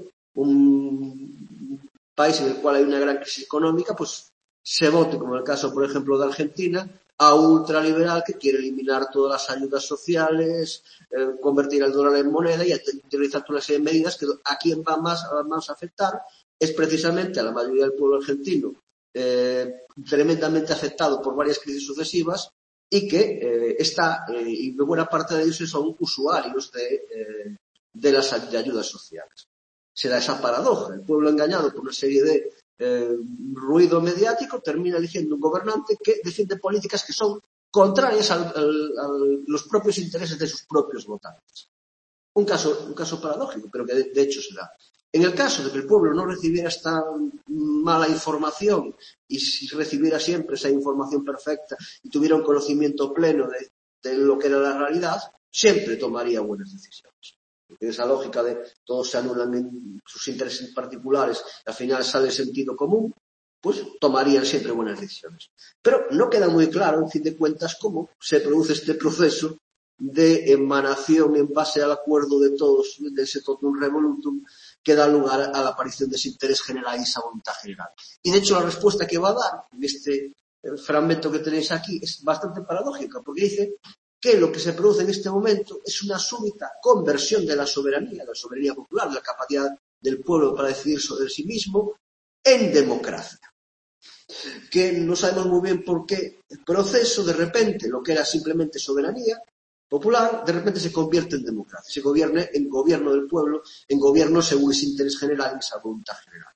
un país en el cual hay una gran crisis económica, pues se vote, como en el caso, por ejemplo, de Argentina, a un ultraliberal que quiere eliminar todas las ayudas sociales, convertir el dólar en moneda y utilizar toda una serie de medidas que a quien va más a afectar es precisamente a la mayoría del pueblo argentino, tremendamente afectado por varias crisis sucesivas y que y buena parte de ellos son usuarios de las ayudas sociales. Se da esa paradoja. El pueblo engañado por una serie de ruido mediático termina eligiendo un gobernante que defiende políticas que son contrarias a los propios intereses de sus propios votantes. Un caso paradójico, pero que de hecho se da. En el caso de que el pueblo no recibiera esta mala información y si recibiera siempre esa información perfecta y tuviera un conocimiento pleno de lo que era la realidad, siempre tomaría buenas decisiones. Porque esa lógica de todos se anulan en sus intereses particulares y al final sale el sentido común, pues tomarían siempre buenas decisiones. Pero no queda muy claro, en fin de cuentas, cómo se produce este proceso de emanación en base al acuerdo de todos, de ese totum revolutum, que da lugar a la aparición de ese interés general y esa voluntad general. Y de hecho la respuesta que va a dar en este fragmento que tenéis aquí es bastante paradójica, porque dice que lo que se produce en este momento es una súbita conversión de la soberanía popular, de la capacidad del pueblo para decidir sobre sí mismo, en democracia. Que no sabemos muy bien por qué el proceso, de repente, lo que era simplemente soberanía popular, de repente se convierte en democracia, se gobierne en gobierno del pueblo, en gobierno según ese interés general y esa voluntad general.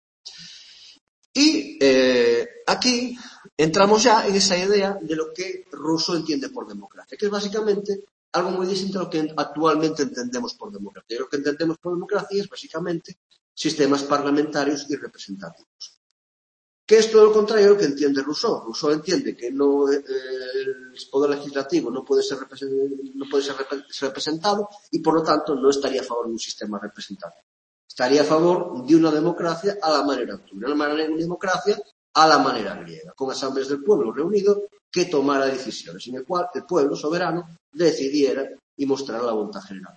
Y aquí entramos ya en esa idea de lo que Rousseau entiende por democracia, que es básicamente algo muy distinto a lo que actualmente entendemos por democracia. Y lo que entendemos por democracia es básicamente sistemas parlamentarios y representativos. Que es todo lo contrario a lo que entiende Rousseau. Rousseau entiende que el poder legislativo no puede ser representado y por lo tanto no estaría a favor de un sistema representativo. Estaría a favor de una democracia a la manera actual, una democracia a la manera griega, con asambleas del pueblo reunido que tomara decisiones, en el cual el pueblo soberano decidiera y mostrara la voluntad general.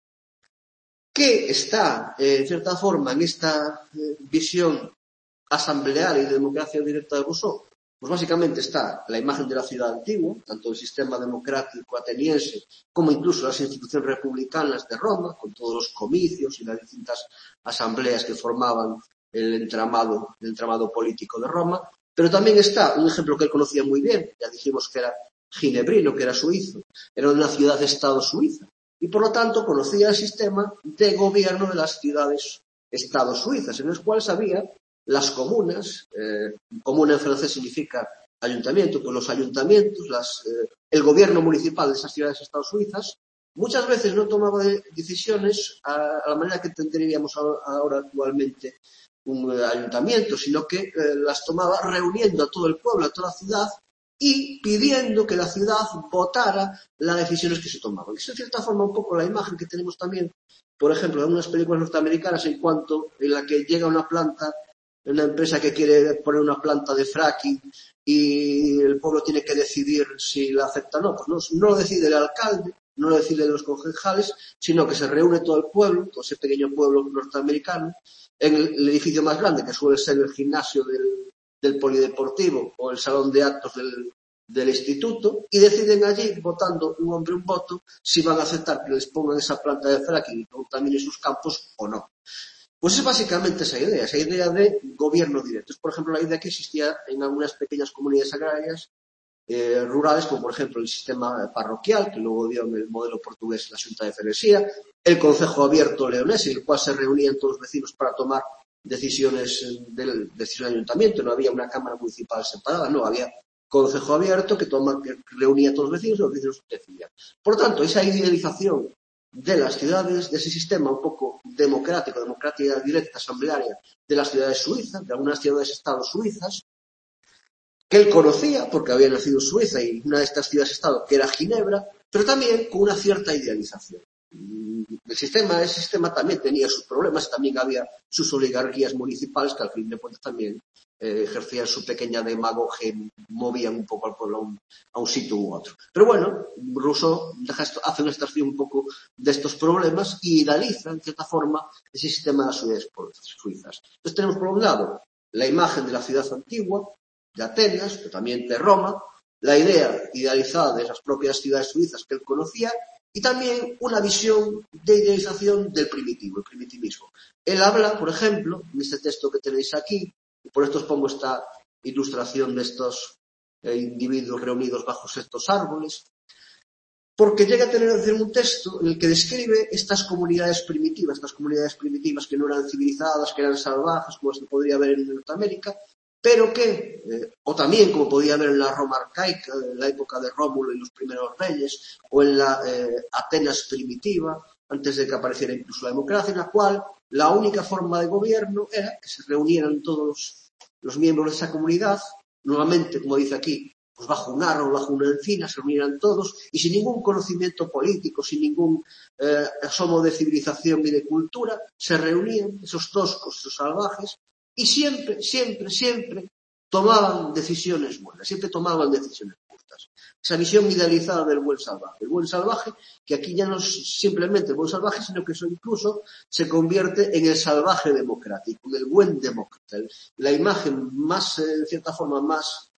¿Qué está, en cierta forma, en esta visión asamblearia y de democracia directa de Rousseau? Pues básicamente está la imagen de la ciudad antigua, tanto el sistema democrático ateniense como incluso las instituciones republicanas de Roma, con todos los comicios y las distintas asambleas que formaban el entramado político de Roma. Pero también está un ejemplo que él conocía muy bien, ya dijimos que era ginebrino, que era suizo, era una ciudad-estado suiza, y por lo tanto conocía el sistema de gobierno de las ciudades-estado suizas, en los cuales había las comunas, comuna en francés significa ayuntamiento, pues los ayuntamientos, el gobierno municipal de esas ciudades-estado suizas, muchas veces no tomaba decisiones a la manera que entenderíamos ahora actualmente un ayuntamiento, sino que las tomaba reuniendo a todo el pueblo, a toda la ciudad, y pidiendo que la ciudad votara las decisiones que se tomaban. Es en cierta forma un poco la imagen que tenemos también, por ejemplo, en unas películas norteamericanas en la que llega una empresa que quiere poner una planta de fracking y el pueblo tiene que decidir si la acepta o no. Pues no lo decide el alcalde, no lo deciden los concejales, sino que se reúne todo el pueblo, todo ese pequeño pueblo norteamericano, en el edificio más grande, que suele ser el gimnasio del polideportivo o el salón de actos del instituto, y deciden allí, votando un hombre un voto, si van a aceptar que les pongan esa planta de fracking y contaminen sus campos o no. Pues es básicamente esa idea de gobierno directo. Es, por ejemplo, la idea que existía en algunas pequeñas comunidades agrarias rurales, como por ejemplo el sistema parroquial, que luego dio en el modelo portugués la Xunta de Freguesía, el concejo abierto leonés, en el cual se reunían todos los vecinos para tomar decisiones de ayuntamiento. No había una cámara municipal separada, no, había concejo abierto que reunía a todos los vecinos y los vecinos decidían. Por tanto, esa idealización de las ciudades, de ese sistema un poco democrática directa, asamblearia, de las ciudades suizas, de algunas ciudades-estado suizas, que él conocía porque había nacido en Suiza y una de estas ciudades-estado que era Ginebra, pero también con una cierta idealización. Ese sistema también tenía sus problemas, también había sus oligarquías municipales que al fin de cuentas también ejercían su pequeña demagogia y movían un poco al pueblo a un sitio u otro. Pero bueno, Rousseau hace una extracción un poco de estos problemas y idealiza, en cierta forma, ese sistema de las ciudades suizas. Entonces tenemos por un lado la imagen de la ciudad antigua, de Atenas, pero también de Roma, la idea idealizada de esas propias ciudades suizas que él conocía y también una visión de idealización del primitivo, el primitivismo. Él habla, por ejemplo, en este texto que tenéis aquí, y por esto os pongo esta ilustración de estos individuos reunidos bajo estos árboles, porque llega a tener un texto en el que describe estas comunidades primitivas que no eran civilizadas, que eran salvajes, como se podría ver en Norteamérica, pero que, o también como podía haber en la Roma arcaica, en la época de Rómulo y los primeros reyes, o en la Atenas primitiva, antes de que apareciera incluso la democracia, en la cual la única forma de gobierno era que se reunieran todos los miembros de esa comunidad, nuevamente, como dice aquí, pues bajo un árbol, bajo una encina, se reunieran todos y sin ningún conocimiento político, sin ningún asomo de civilización y de cultura, se reunían esos toscos, esos salvajes, y siempre tomaban decisiones buenas, siempre tomaban decisiones justas. Esa visión idealizada del buen salvaje. El buen salvaje, que aquí ya no es simplemente el buen salvaje, sino que eso incluso se convierte en el salvaje democrático, en el buen demócrata. La imagen más, en cierta forma, más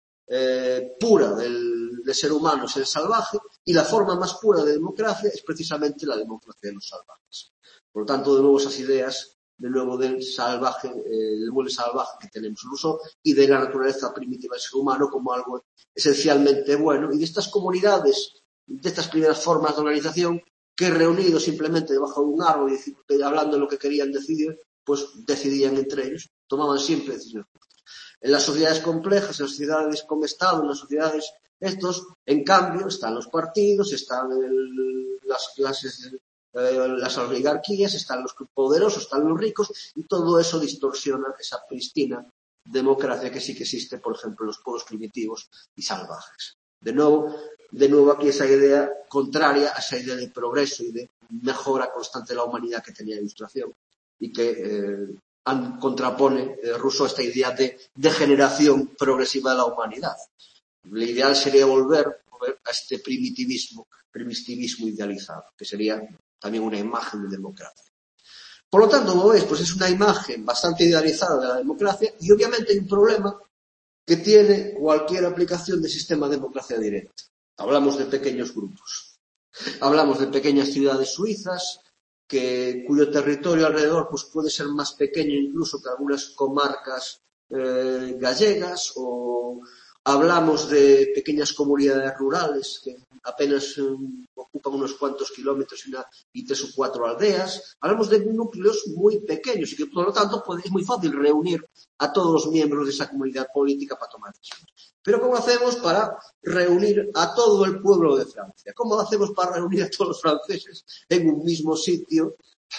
pura del ser humano es el salvaje, y la forma más pura de democracia es precisamente la democracia de los salvajes. Por lo tanto, de nuevo esas ideas del salvaje, el buen salvaje que tenemos en uso y de la naturaleza primitiva del ser humano como algo esencialmente bueno, y de estas comunidades, de estas primeras formas de organización que reunidos simplemente debajo de un árbol y hablando de lo que querían decidir, pues decidían entre ellos, tomaban siempre decisiones justas. En las sociedades complejas, en las sociedades con Estado, en las sociedades en cambio, están los partidos, están las clases, las oligarquías, están los poderosos, están los ricos, y todo eso distorsiona esa pristina democracia que sí que existe, por ejemplo, en los pueblos primitivos y salvajes. De nuevo aquí esa idea contraria a esa idea de progreso y de mejora constante de la humanidad que tenía la Ilustración y que contrapone Rousseau esta idea de degeneración progresiva de la humanidad. Lo ideal sería volver a este primitivismo idealizado, que sería también una imagen de democracia. Por lo tanto, como veis, pues es una imagen bastante idealizada de la democracia y obviamente hay un problema que tiene cualquier aplicación del sistema de democracia directa. Hablamos de pequeños grupos. Hablamos de pequeñas ciudades suizas cuyo territorio alrededor pues puede ser más pequeño incluso que algunas comarcas gallegas, o hablamos de pequeñas comunidades rurales que apenas ocupan unos cuantos kilómetros y 3 o 4 aldeas. Hablamos de núcleos muy pequeños y que por lo tanto es muy fácil reunir a todos los miembros de esa comunidad política para tomar decisiones. Pero ¿cómo hacemos para reunir a todo el pueblo de Francia? ¿Cómo hacemos para reunir a todos los franceses en un mismo sitio?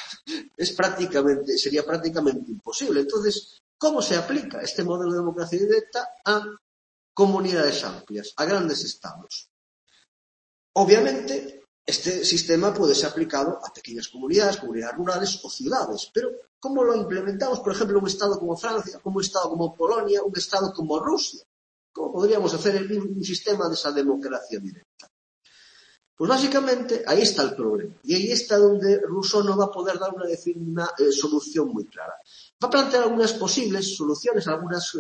Sería prácticamente imposible. Entonces, ¿cómo se aplica este modelo de democracia directa a comunidades amplias, a grandes estados? Obviamente, este sistema puede ser aplicado a pequeñas comunidades rurales o ciudades, pero ¿cómo lo implementamos, por ejemplo, en un estado como Francia, como un estado como Polonia, un estado como Rusia? ¿Cómo podríamos hacer un sistema de esa democracia directa? Pues básicamente ahí está el problema. Y ahí está donde Rousseau no va a poder dar una solución muy clara. Va a plantear algunas posibles soluciones, algunos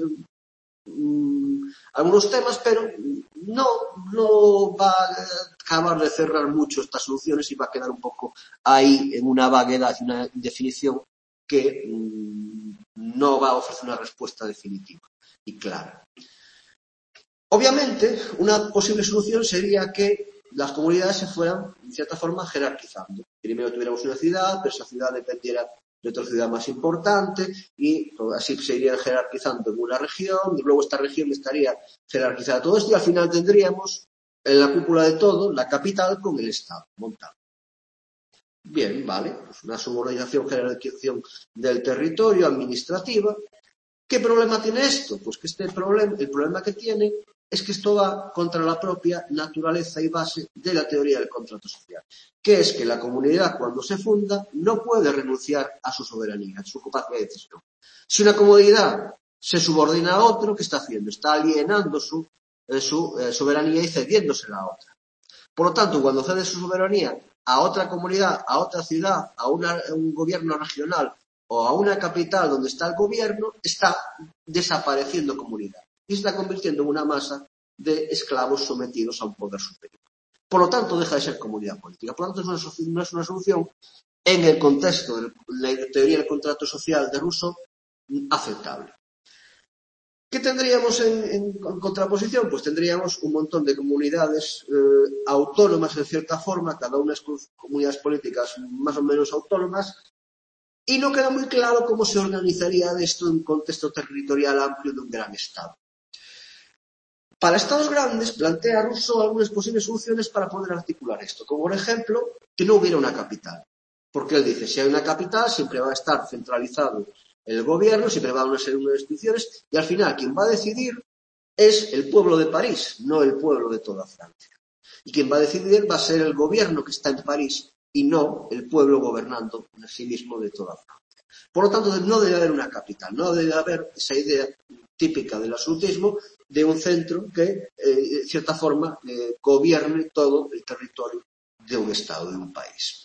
temas, pero no va a acabar de cerrar mucho estas soluciones y va a quedar un poco ahí en una vaguedad y una indefinición que no va a ofrecer una respuesta definitiva y clara. Obviamente, una posible solución sería que las comunidades se fueran, en cierta forma, jerarquizando. Primero tuviéramos una ciudad, pero esa ciudad dependiera de otra ciudad más importante, y así se iría jerarquizando en una región, y luego esta región estaría jerarquizada todo esto, y al final tendríamos en la cúpula de todo la capital con el Estado montado. Bien, vale, pues una subordinación, jerarquización del territorio, administrativa. ¿Qué problema tiene esto? Pues que el problema que tiene es que esto va contra la propia naturaleza y base de la teoría del contrato social, que es que la comunidad, cuando se funda, no puede renunciar a su soberanía, a su capacidad de decisión. Si una comunidad se subordina a otro, ¿qué está haciendo? Está alienando su soberanía y cediéndosela a otra. Por lo tanto, cuando cede su soberanía a otra comunidad, a otra ciudad, a un gobierno regional o a una capital donde está el gobierno, está desapareciendo comunidad y se está convirtiendo en una masa de esclavos sometidos a un poder superior. Por lo tanto, deja de ser comunidad política. Por lo tanto, no es una solución en el contexto de la teoría del contrato social de Rousseau aceptable. ¿Qué tendríamos en contraposición? Pues tendríamos un montón de comunidades autónomas en cierta forma, cada una con comunidades políticas más o menos autónomas, y no queda muy claro cómo se organizaría esto en un contexto territorial amplio de un gran Estado. Para estados grandes plantea Rousseau algunas posibles soluciones para poder articular esto, como por ejemplo que no hubiera una capital. Porque él dice, si hay una capital siempre va a estar centralizado el gobierno, siempre va a ser unas instituciones y al final quien va a decidir es el pueblo de París, no el pueblo de toda Francia. Y quien va a decidir va a ser el gobierno que está en París y no el pueblo gobernando a sí mismo de toda Francia. Por lo tanto, no debe haber una capital, no debe haber esa idea típica del absolutismo de un centro que, de cierta forma, gobierne todo el territorio de un Estado, de un país.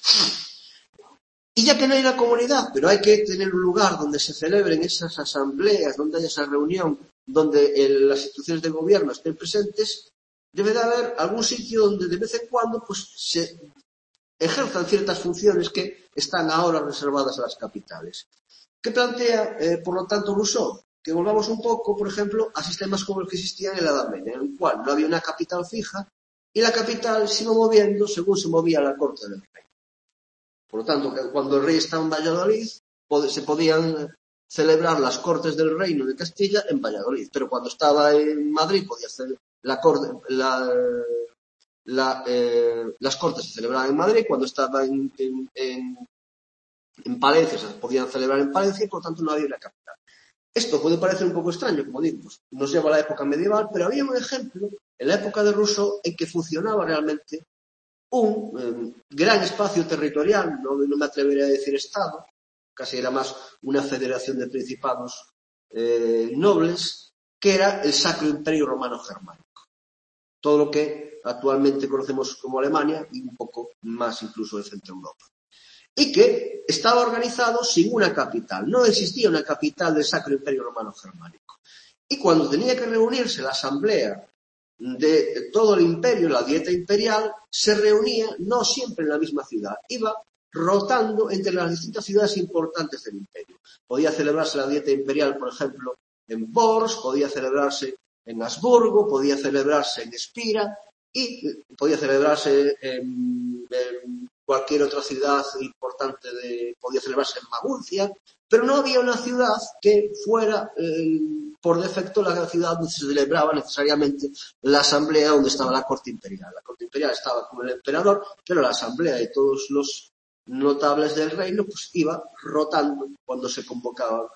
Y ya que no hay una comunidad, pero hay que tener un lugar donde se celebren esas asambleas, donde haya esa reunión, donde las instituciones de gobierno estén presentes, debe de haber algún sitio donde de vez en cuando pues, se ejerzan ciertas funciones que están ahora reservadas a las capitales. ¿Qué plantea, por lo tanto, Rousseau? Que volvamos un poco, por ejemplo, a sistemas como el que existían en la Edad Media, en el cual no había una capital fija y la capital se iba moviendo según se movía la corte del rey. Por lo tanto, cuando el rey estaba en Valladolid, se podían celebrar las cortes del reino de Castilla en Valladolid, pero cuando estaba en Madrid podía hacer las cortes se celebraban en Madrid, cuando estaba en Palencia se podían celebrar en Palencia y por lo tanto no había una capital. Esto puede parecer un poco extraño, como digo, pues nos lleva a la época medieval, pero había un ejemplo en la época de Rousseau en que funcionaba realmente un gran espacio territorial, no me atrevería a decir Estado, casi era más una federación de principados nobles, que era el Sacro Imperio Romano Germánico. Todo lo que actualmente conocemos como Alemania y un poco más incluso de Centro Europa. Y que estaba organizado sin una capital. No existía una capital del Sacro Imperio Romano Germánico. Y cuando tenía que reunirse la asamblea de todo el imperio, la dieta imperial, se reunía no siempre en la misma ciudad. Iba rotando entre las distintas ciudades importantes del imperio. Podía celebrarse la dieta imperial, por ejemplo, en Worms, podía celebrarse en Habsburgo, podía celebrarse en Espira y podía celebrarse en cualquier otra ciudad importante, podía celebrarse en Maguncia, pero no había una ciudad que fuera por defecto la ciudad donde se celebraba necesariamente la asamblea donde estaba la corte imperial. La corte imperial estaba con el emperador, pero la asamblea de todos los notables del reino pues iba rotando cuando se convocaba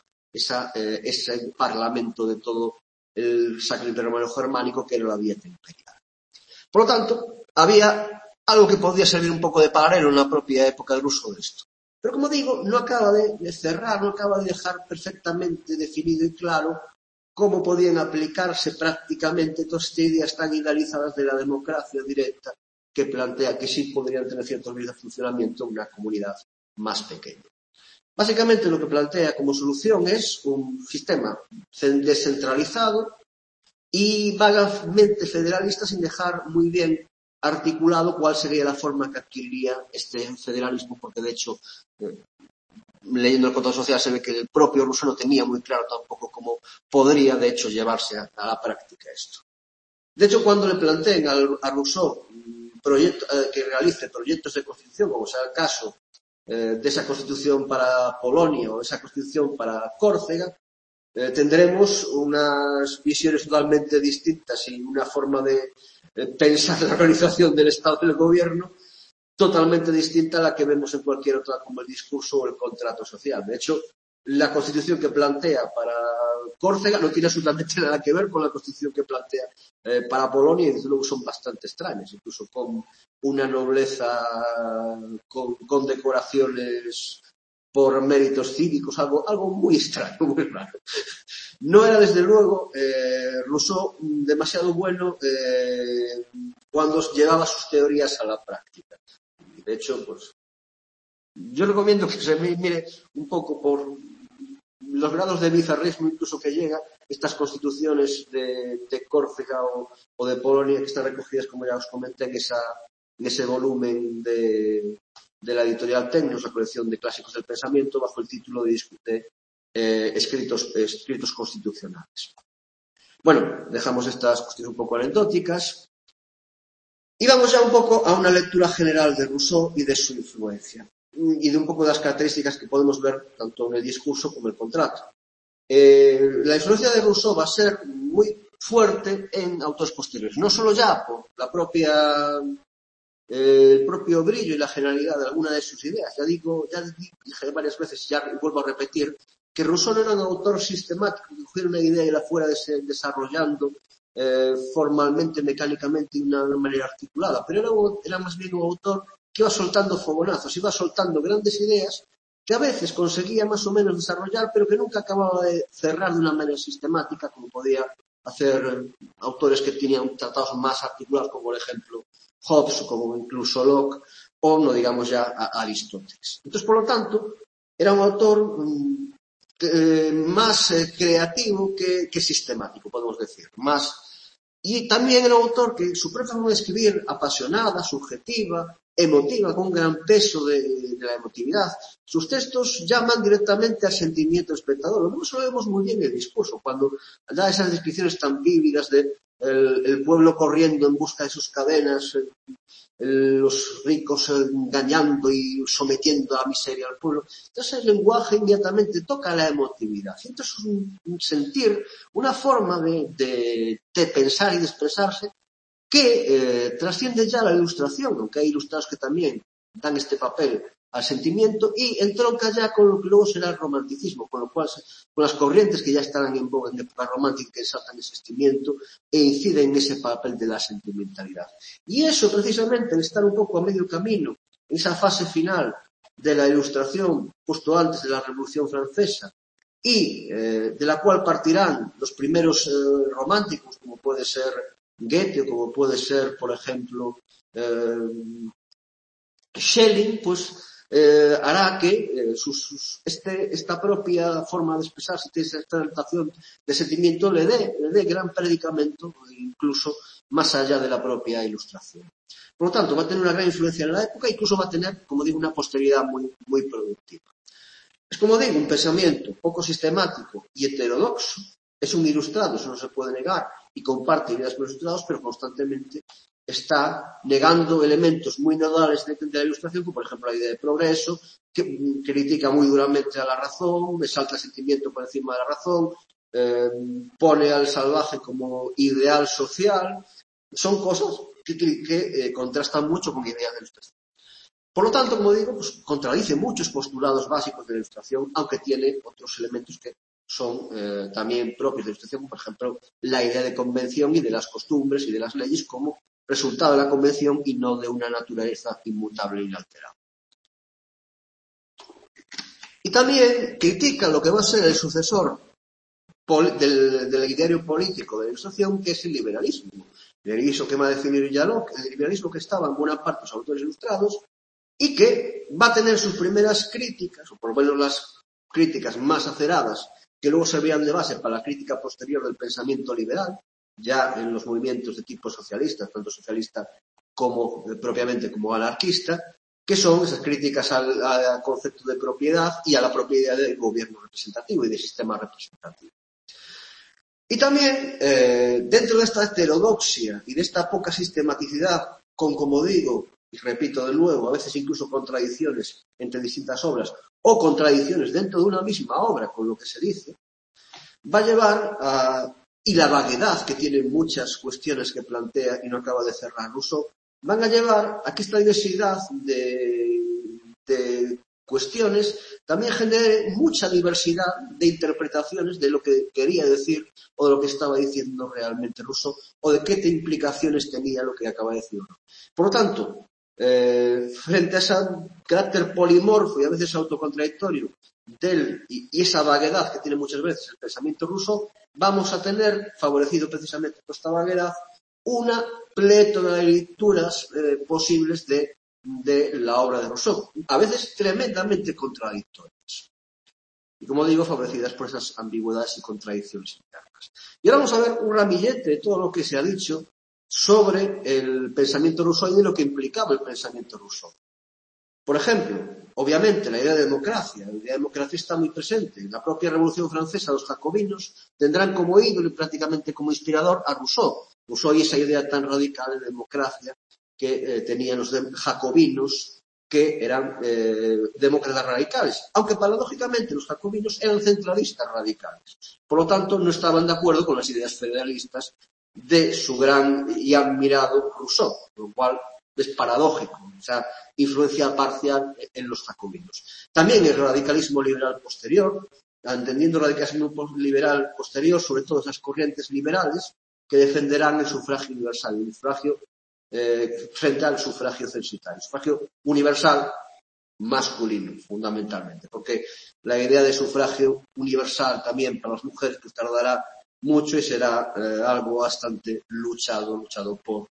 ese parlamento de todo el Sacro Imperio Romano Germánico que era la dieta imperial. Por lo tanto, había algo que podía servir un poco de paralelo en la propia época del uso de esto. Pero como digo, no acaba de cerrar, no acaba de dejar perfectamente definido y claro cómo podían aplicarse prácticamente todas estas ideas tan idealizadas de la democracia directa que plantea que sí podrían tener ciertos medios de funcionamiento en una comunidad más pequeña. Básicamente lo que plantea como solución es un sistema descentralizado y vagamente federalista sin dejar muy bien articulado cuál sería la forma que adquiriría este federalismo, porque de hecho, leyendo el contrato social se ve que el propio Rousseau no tenía muy claro tampoco cómo podría de hecho llevarse a la práctica esto. De hecho, cuando le planteen a Rousseau que realice proyectos de constitución, como sea el caso de esa constitución para Polonia o esa constitución para Córcega, tendremos unas visiones totalmente distintas y una forma de pensar la organización del Estado y del gobierno totalmente distinta a la que vemos en cualquier otra, como el discurso o el contrato social. De hecho, la constitución que plantea para Córcega no tiene absolutamente nada que ver con la constitución que plantea para Polonia y desde luego son bastante extrañas, incluso con una nobleza con decoraciones por méritos cívicos, algo muy extraño, muy raro. No era, desde luego, Rousseau demasiado bueno cuando llevaba sus teorías a la práctica. De hecho, pues, yo recomiendo que se mire un poco por los grados de bizarrismo incluso que llega estas constituciones de Córcega o de Polonia, que están recogidas, como ya os comenté, en ese volumen de la editorial Tecnos, la colección de clásicos del pensamiento, bajo el título de escritos constitucionales. Bueno, dejamos estas cuestiones un poco anecdóticas y vamos ya un poco a una lectura general de Rousseau y de su influencia y de un poco de las características que podemos ver tanto en el discurso como en el contrato. La influencia de Rousseau va a ser muy fuerte en autores posteriores, no solo ya por el propio brillo y la generalidad de alguna de sus ideas. Ya dije varias veces, ya vuelvo a repetir, que Rousseau no era un autor sistemático que cogiera una idea y la fuera desarrollando formalmente, mecánicamente, de una manera articulada, pero era más bien un autor que iba soltando fogonazos, iba soltando grandes ideas que a veces conseguía más o menos desarrollar, pero que nunca acababa de cerrar de una manera sistemática, como podía hacer autores que tenían tratados más articulados, como por ejemplo Hobbes, como incluso Locke, o no digamos ya a Aristóteles. Entonces, por lo tanto, era un autor más creativo que sistemático, podemos decir. Y también era un autor que su propia forma de escribir, apasionada, subjetiva, emotiva, con un gran peso de la emotividad. Sus textos llaman directamente al sentimiento del espectador. Lo vemos muy bien en el discurso, cuando da esas descripciones tan vívidas de el pueblo corriendo en busca de sus cadenas, los ricos engañando y sometiendo a la miseria al pueblo. Entonces el lenguaje inmediatamente toca la emotividad. Entonces es un sentir, una forma de pensar y de expresarse que trasciende ya la ilustración, aunque hay ilustrados que también dan este papel al sentimiento, y entronca ya con lo que luego será el romanticismo, con lo cual, con las corrientes que ya estarán en boga en época romántica, que exaltan ese sentimiento e inciden en ese papel de la sentimentalidad. Y eso, precisamente, el estar un poco a medio camino, en esa fase final de la ilustración, justo antes de la Revolución Francesa, y de la cual partirán los primeros románticos, como puede ser Goethe, o como puede ser, por ejemplo, Schelling, pues hará que esta propia forma de expresarse, esta adaptación de sentimiento, le dé gran predicamento, incluso más allá de la propia ilustración. Por lo tanto, va a tener una gran influencia en la época, incluso va a tener, como digo, una posteridad muy, muy productiva. Es, como digo, un pensamiento poco sistemático y heterodoxo. Es un ilustrado, eso no se puede negar, y comparte ideas con los ilustrados, pero constantemente está negando elementos muy nodales de la ilustración, como por ejemplo la idea de progreso, que critica muy duramente a la razón, exalta el sentimiento por encima de la razón, pone al salvaje como ideal social. Son cosas que contrastan mucho con ideas de ilustración. Por lo tanto, como digo, pues contradice muchos postulados básicos de la ilustración, aunque tiene otros elementos que son también propios de la ilustración, como por ejemplo la idea de convención y de las costumbres y de las leyes como resultado de la convención y no de una naturaleza inmutable e inalterable. Y también critica lo que va a ser el sucesor del ideario político de la ilustración, que es el liberalismo. El liberalismo que va a definir ya Locke, el liberalismo que estaba en buena parte de los autores ilustrados y que va a tener sus primeras críticas, o por lo menos las críticas más aceradas, que luego servían de base para la crítica posterior del pensamiento liberal, ya en los movimientos de tipo socialista, tanto socialista como propiamente como anarquista, que son esas críticas al concepto de propiedad y a la propia idea del gobierno representativo y del sistema representativo. Y también, dentro de esta heterodoxia y de esta poca sistematicidad, con, como digo, y repito de nuevo, a veces incluso contradicciones entre distintas obras, o contradicciones dentro de una misma obra con lo que se dice, va a llevar a, y la vaguedad que tiene muchas cuestiones que plantea y no acaba de cerrar Rousseau, van a llevar a que esta diversidad de cuestiones también genere mucha diversidad de interpretaciones de lo que quería decir o de lo que estaba diciendo realmente Rousseau o de qué implicaciones tenía lo que acaba de decir. Por lo tanto, frente a ese carácter polimorfo y a veces autocontradictorio y esa vaguedad que tiene muchas veces el pensamiento ruso, vamos a tener, favorecido precisamente por esta vaguedad, una plétora de lecturas posibles de la obra de Rousseau, a veces tremendamente contradictorias. Y como digo, favorecidas por esas ambigüedades y contradicciones internas. Y ahora vamos a ver un ramillete de todo lo que se ha dicho sobre el pensamiento Rousseau y de lo que implicaba el pensamiento Rousseau. Por ejemplo, obviamente la idea de democracia. La idea de democracia está muy presente. En la propia Revolución Francesa, los jacobinos tendrán como ídolo y prácticamente como inspirador a Rousseau. Rousseau y esa idea tan radical de democracia que tenían los jacobinos, que eran demócratas radicales, aunque paradójicamente los jacobinos eran centralistas radicales. Por lo tanto, no estaban de acuerdo con las ideas federalistas de su gran y admirado Rousseau, lo cual es paradójico, o sea, influencia parcial en los jacobinos. También el radicalismo liberal posterior, entendiendo el radicalismo liberal posterior, sobre todo esas corrientes liberales que defenderán el sufragio universal, el sufragio frente al sufragio censitario, sufragio universal masculino, fundamentalmente, porque la idea de sufragio universal también para las mujeres pues tardará mucho y será algo bastante luchado por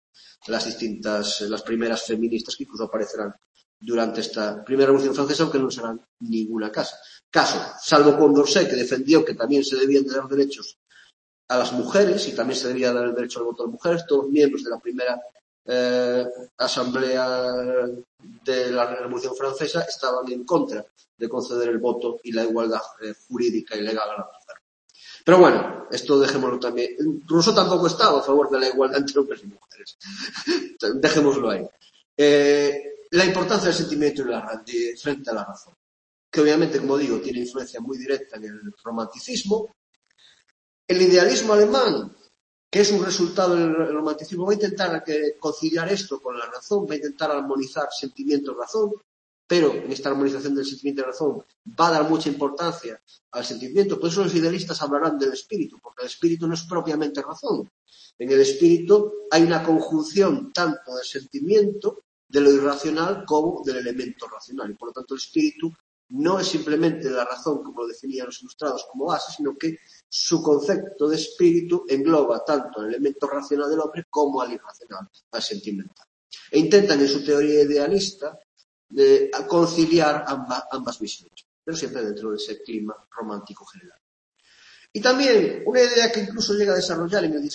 las primeras feministas que incluso aparecerán durante esta primera revolución francesa, aunque no serán ninguna caso, salvo Condorcet, que defendió que también se debían de dar derechos a las mujeres y también se debía dar el derecho al voto a las mujeres. Todos los miembros de la primera asamblea de la Revolución Francesa estaban en contra de conceder el voto y la igualdad jurídica y legal a la mujer. Pero bueno, esto dejémoslo también. Rousseau tampoco estaba a favor de la igualdad entre hombres y mujeres. Dejémoslo ahí. La importancia del sentimiento frente a la razón, que obviamente, como digo, tiene influencia muy directa en el romanticismo. El idealismo alemán, que es un resultado del romanticismo, va a intentar conciliar esto con la razón, va a intentar armonizar sentimiento y razón, pero en esta armonización del sentimiento y razón va a dar mucha importancia al sentimiento. Por eso los idealistas hablarán del espíritu, porque el espíritu no es propiamente razón. En el espíritu hay una conjunción tanto del sentimiento, de lo irracional, como del elemento racional. Y por lo tanto el espíritu no es simplemente la razón, como lo definían los ilustrados, como base, sino que su concepto de espíritu engloba tanto el elemento racional del hombre como al irracional, al sentimental. E intentan en su teoría idealista conciliar ambas visiones, pero siempre dentro de ese clima romántico general. Y también una idea que incluso llega a desarrollar en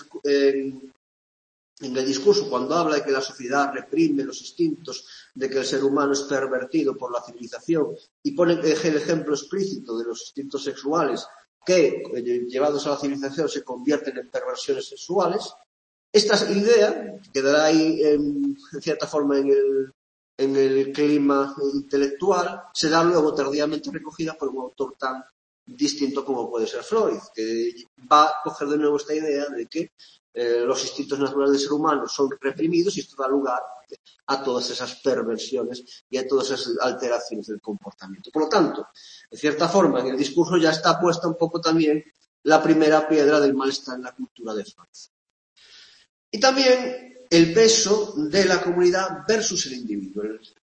el discurso cuando habla de que la sociedad reprime los instintos, de que el ser humano es pervertido por la civilización y pone el ejemplo explícito de los instintos sexuales que, llevados a la civilización, se convierten en perversiones sexuales. Esta idea quedará ahí en cierta forma en el clima intelectual, será luego tardíamente recogida por un autor tan distinto como puede ser Freud, que va a coger de nuevo esta idea de que los instintos naturales del ser humano son reprimidos y esto da lugar a todas esas perversiones y a todas esas alteraciones del comportamiento. Por lo tanto, de cierta forma, en el discurso ya está puesta un poco también la primera piedra del malestar en la cultura de Francia. Y también el peso de la comunidad versus el individuo,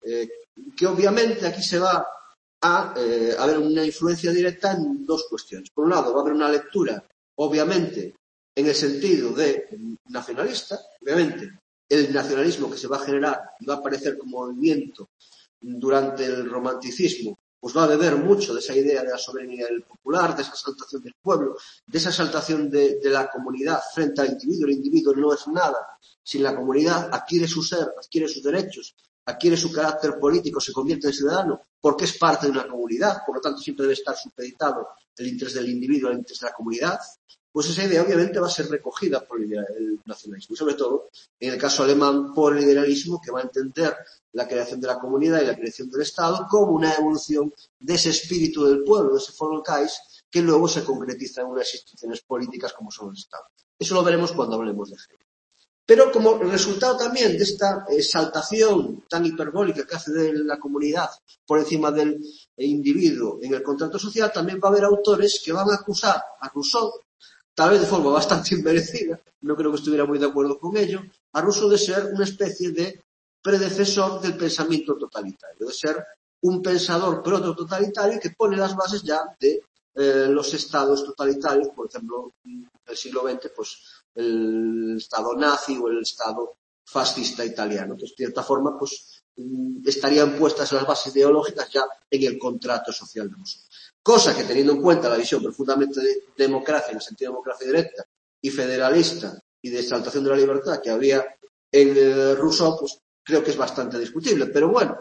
que obviamente aquí se va a haber una influencia directa en dos cuestiones. Por un lado, va a haber una lectura, obviamente, en el sentido de nacionalista, obviamente, el nacionalismo que se va a generar y va a aparecer como movimiento durante el romanticismo, pues va a beber mucho de esa idea de la soberanía del popular, de esa exaltación del pueblo, de esa exaltación de la comunidad frente al individuo. El individuo no es nada sin la comunidad, adquiere su ser, adquiere sus derechos, adquiere su carácter político, se convierte en ciudadano porque es parte de una comunidad, por lo tanto siempre debe estar supeditado el interés del individuo al interés de la comunidad. Pues esa idea obviamente va a ser recogida por el nacionalismo y sobre todo, en el caso alemán, por el liberalismo, que va a entender la creación de la comunidad y la creación del Estado como una evolución de ese espíritu del pueblo, de ese Volksgeist, que luego se concretiza en unas instituciones políticas como son el Estado. Eso lo veremos cuando hablemos de Hegel. Pero como resultado también de esta exaltación tan hiperbólica que hace de la comunidad por encima del individuo en el contrato social, también va a haber autores que van a acusar a Rousseau, tal vez de forma bastante inmerecida, no creo que estuviera muy de acuerdo con ello, a Rousseau de ser una especie de predecesor del pensamiento totalitario, de ser un pensador proto-totalitario que pone las bases ya de los estados totalitarios, por ejemplo, en el siglo XX, pues el estado nazi o el estado fascista italiano. Entonces, de cierta forma, pues estarían puestas las bases ideológicas ya en el contrato social de Rousseau. Cosa que, teniendo en cuenta la visión profundamente de democracia, en el sentido de democracia directa, y federalista, y de exaltación de la libertad que había en Rousseau, pues creo que es bastante discutible. Pero bueno,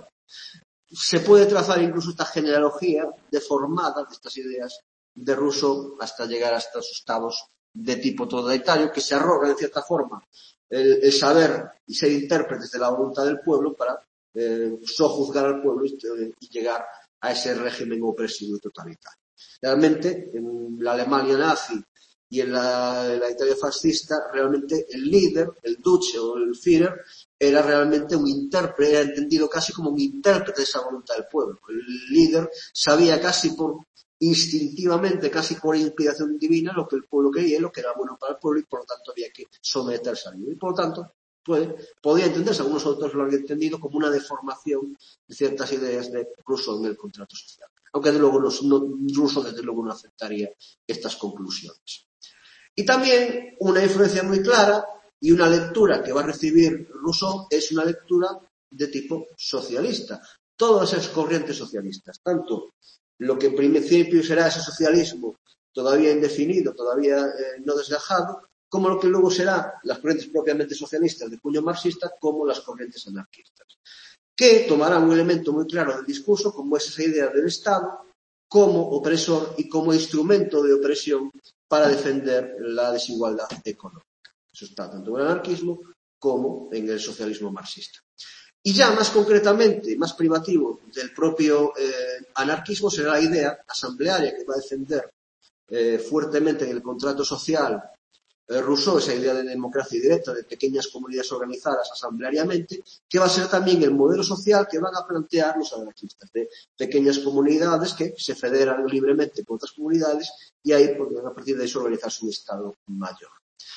se puede trazar incluso esta genealogía deformada de estas ideas de Rousseau hasta llegar a estos estados de tipo totalitario que se arrogan, en cierta forma, el saber y ser intérpretes de la voluntad del pueblo para sojuzgar al pueblo y llegar a ese régimen opresivo y totalitario. Realmente, en la Alemania nazi y en la Italia fascista, realmente el líder, el duce o el Führer, era realmente un intérprete, era entendido casi como un intérprete de esa voluntad del pueblo. El líder sabía casi instintivamente, casi por inspiración divina, lo que el pueblo quería, lo que era bueno para el pueblo, y por lo tanto había que someterse al líder. Y por lo tanto, podía entenderse, algunos autores lo han entendido como una deformación de ciertas ideas de Rousseau en el contrato social. Aunque desde luego Rousseau desde luego no aceptaría estas conclusiones. Y también una influencia muy clara y una lectura que va a recibir Rousseau es una lectura de tipo socialista. Todas esas corrientes socialistas, tanto lo que en principio será ese socialismo todavía indefinido, todavía no desgajado, como lo que luego será las corrientes propiamente socialistas de cuño marxista, como las corrientes anarquistas, que tomarán un elemento muy claro del discurso, como es esa idea del Estado como opresor y como instrumento de opresión para defender la desigualdad económica. Eso está tanto en el anarquismo como en el socialismo marxista. Y ya más concretamente, más privativo del propio anarquismo será la idea asamblearia que va a defender fuertemente en el contrato social Rousseau, esa idea de democracia directa, de pequeñas comunidades organizadas asambleariamente, que va a ser también el modelo social que van a plantear los anarquistas, de pequeñas comunidades que se federan libremente con otras comunidades y ahí podrán a partir de eso organizarse un Estado mayor.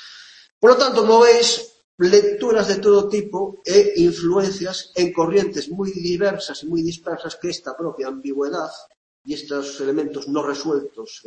Por lo tanto, como veis, lecturas de todo tipo e influencias en corrientes muy diversas y muy dispersas que esta propia ambigüedad y estos elementos no resueltos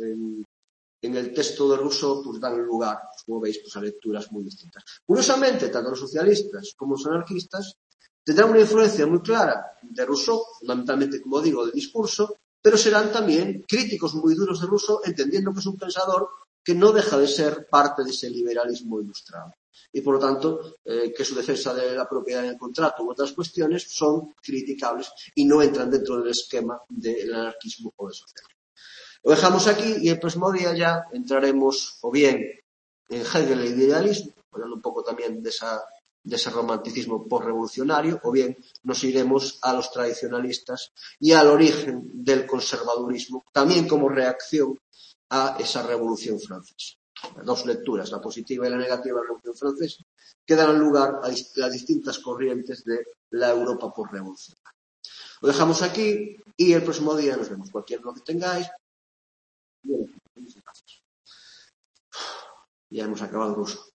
en el texto de Rousseau pues dan lugar, pues, como veis, pues, a lecturas muy distintas. Curiosamente, tanto los socialistas como los anarquistas tendrán una influencia muy clara de Rousseau, fundamentalmente, como digo, de discurso, pero serán también críticos muy duros de Rousseau, entendiendo que es un pensador que no deja de ser parte de ese liberalismo ilustrado. Y, por lo tanto, que su defensa de la propiedad en el contrato u otras cuestiones son criticables y no entran dentro del esquema del anarquismo o del socialismo. Lo dejamos aquí y el próximo día ya entraremos o bien en Hegel e idealismo, hablando un poco también de ese romanticismo postrevolucionario, o bien nos iremos a los tradicionalistas y al origen del conservadurismo, también como reacción a esa revolución francesa. Dos lecturas, la positiva y la negativa de la revolución francesa, que dan lugar a las distintas corrientes de la Europa postrevolucionaria. Lo dejamos aquí y el próximo día nos vemos. Cualquier lo que tengáis. Bien, muchas gracias. Ya hemos acabado el uso.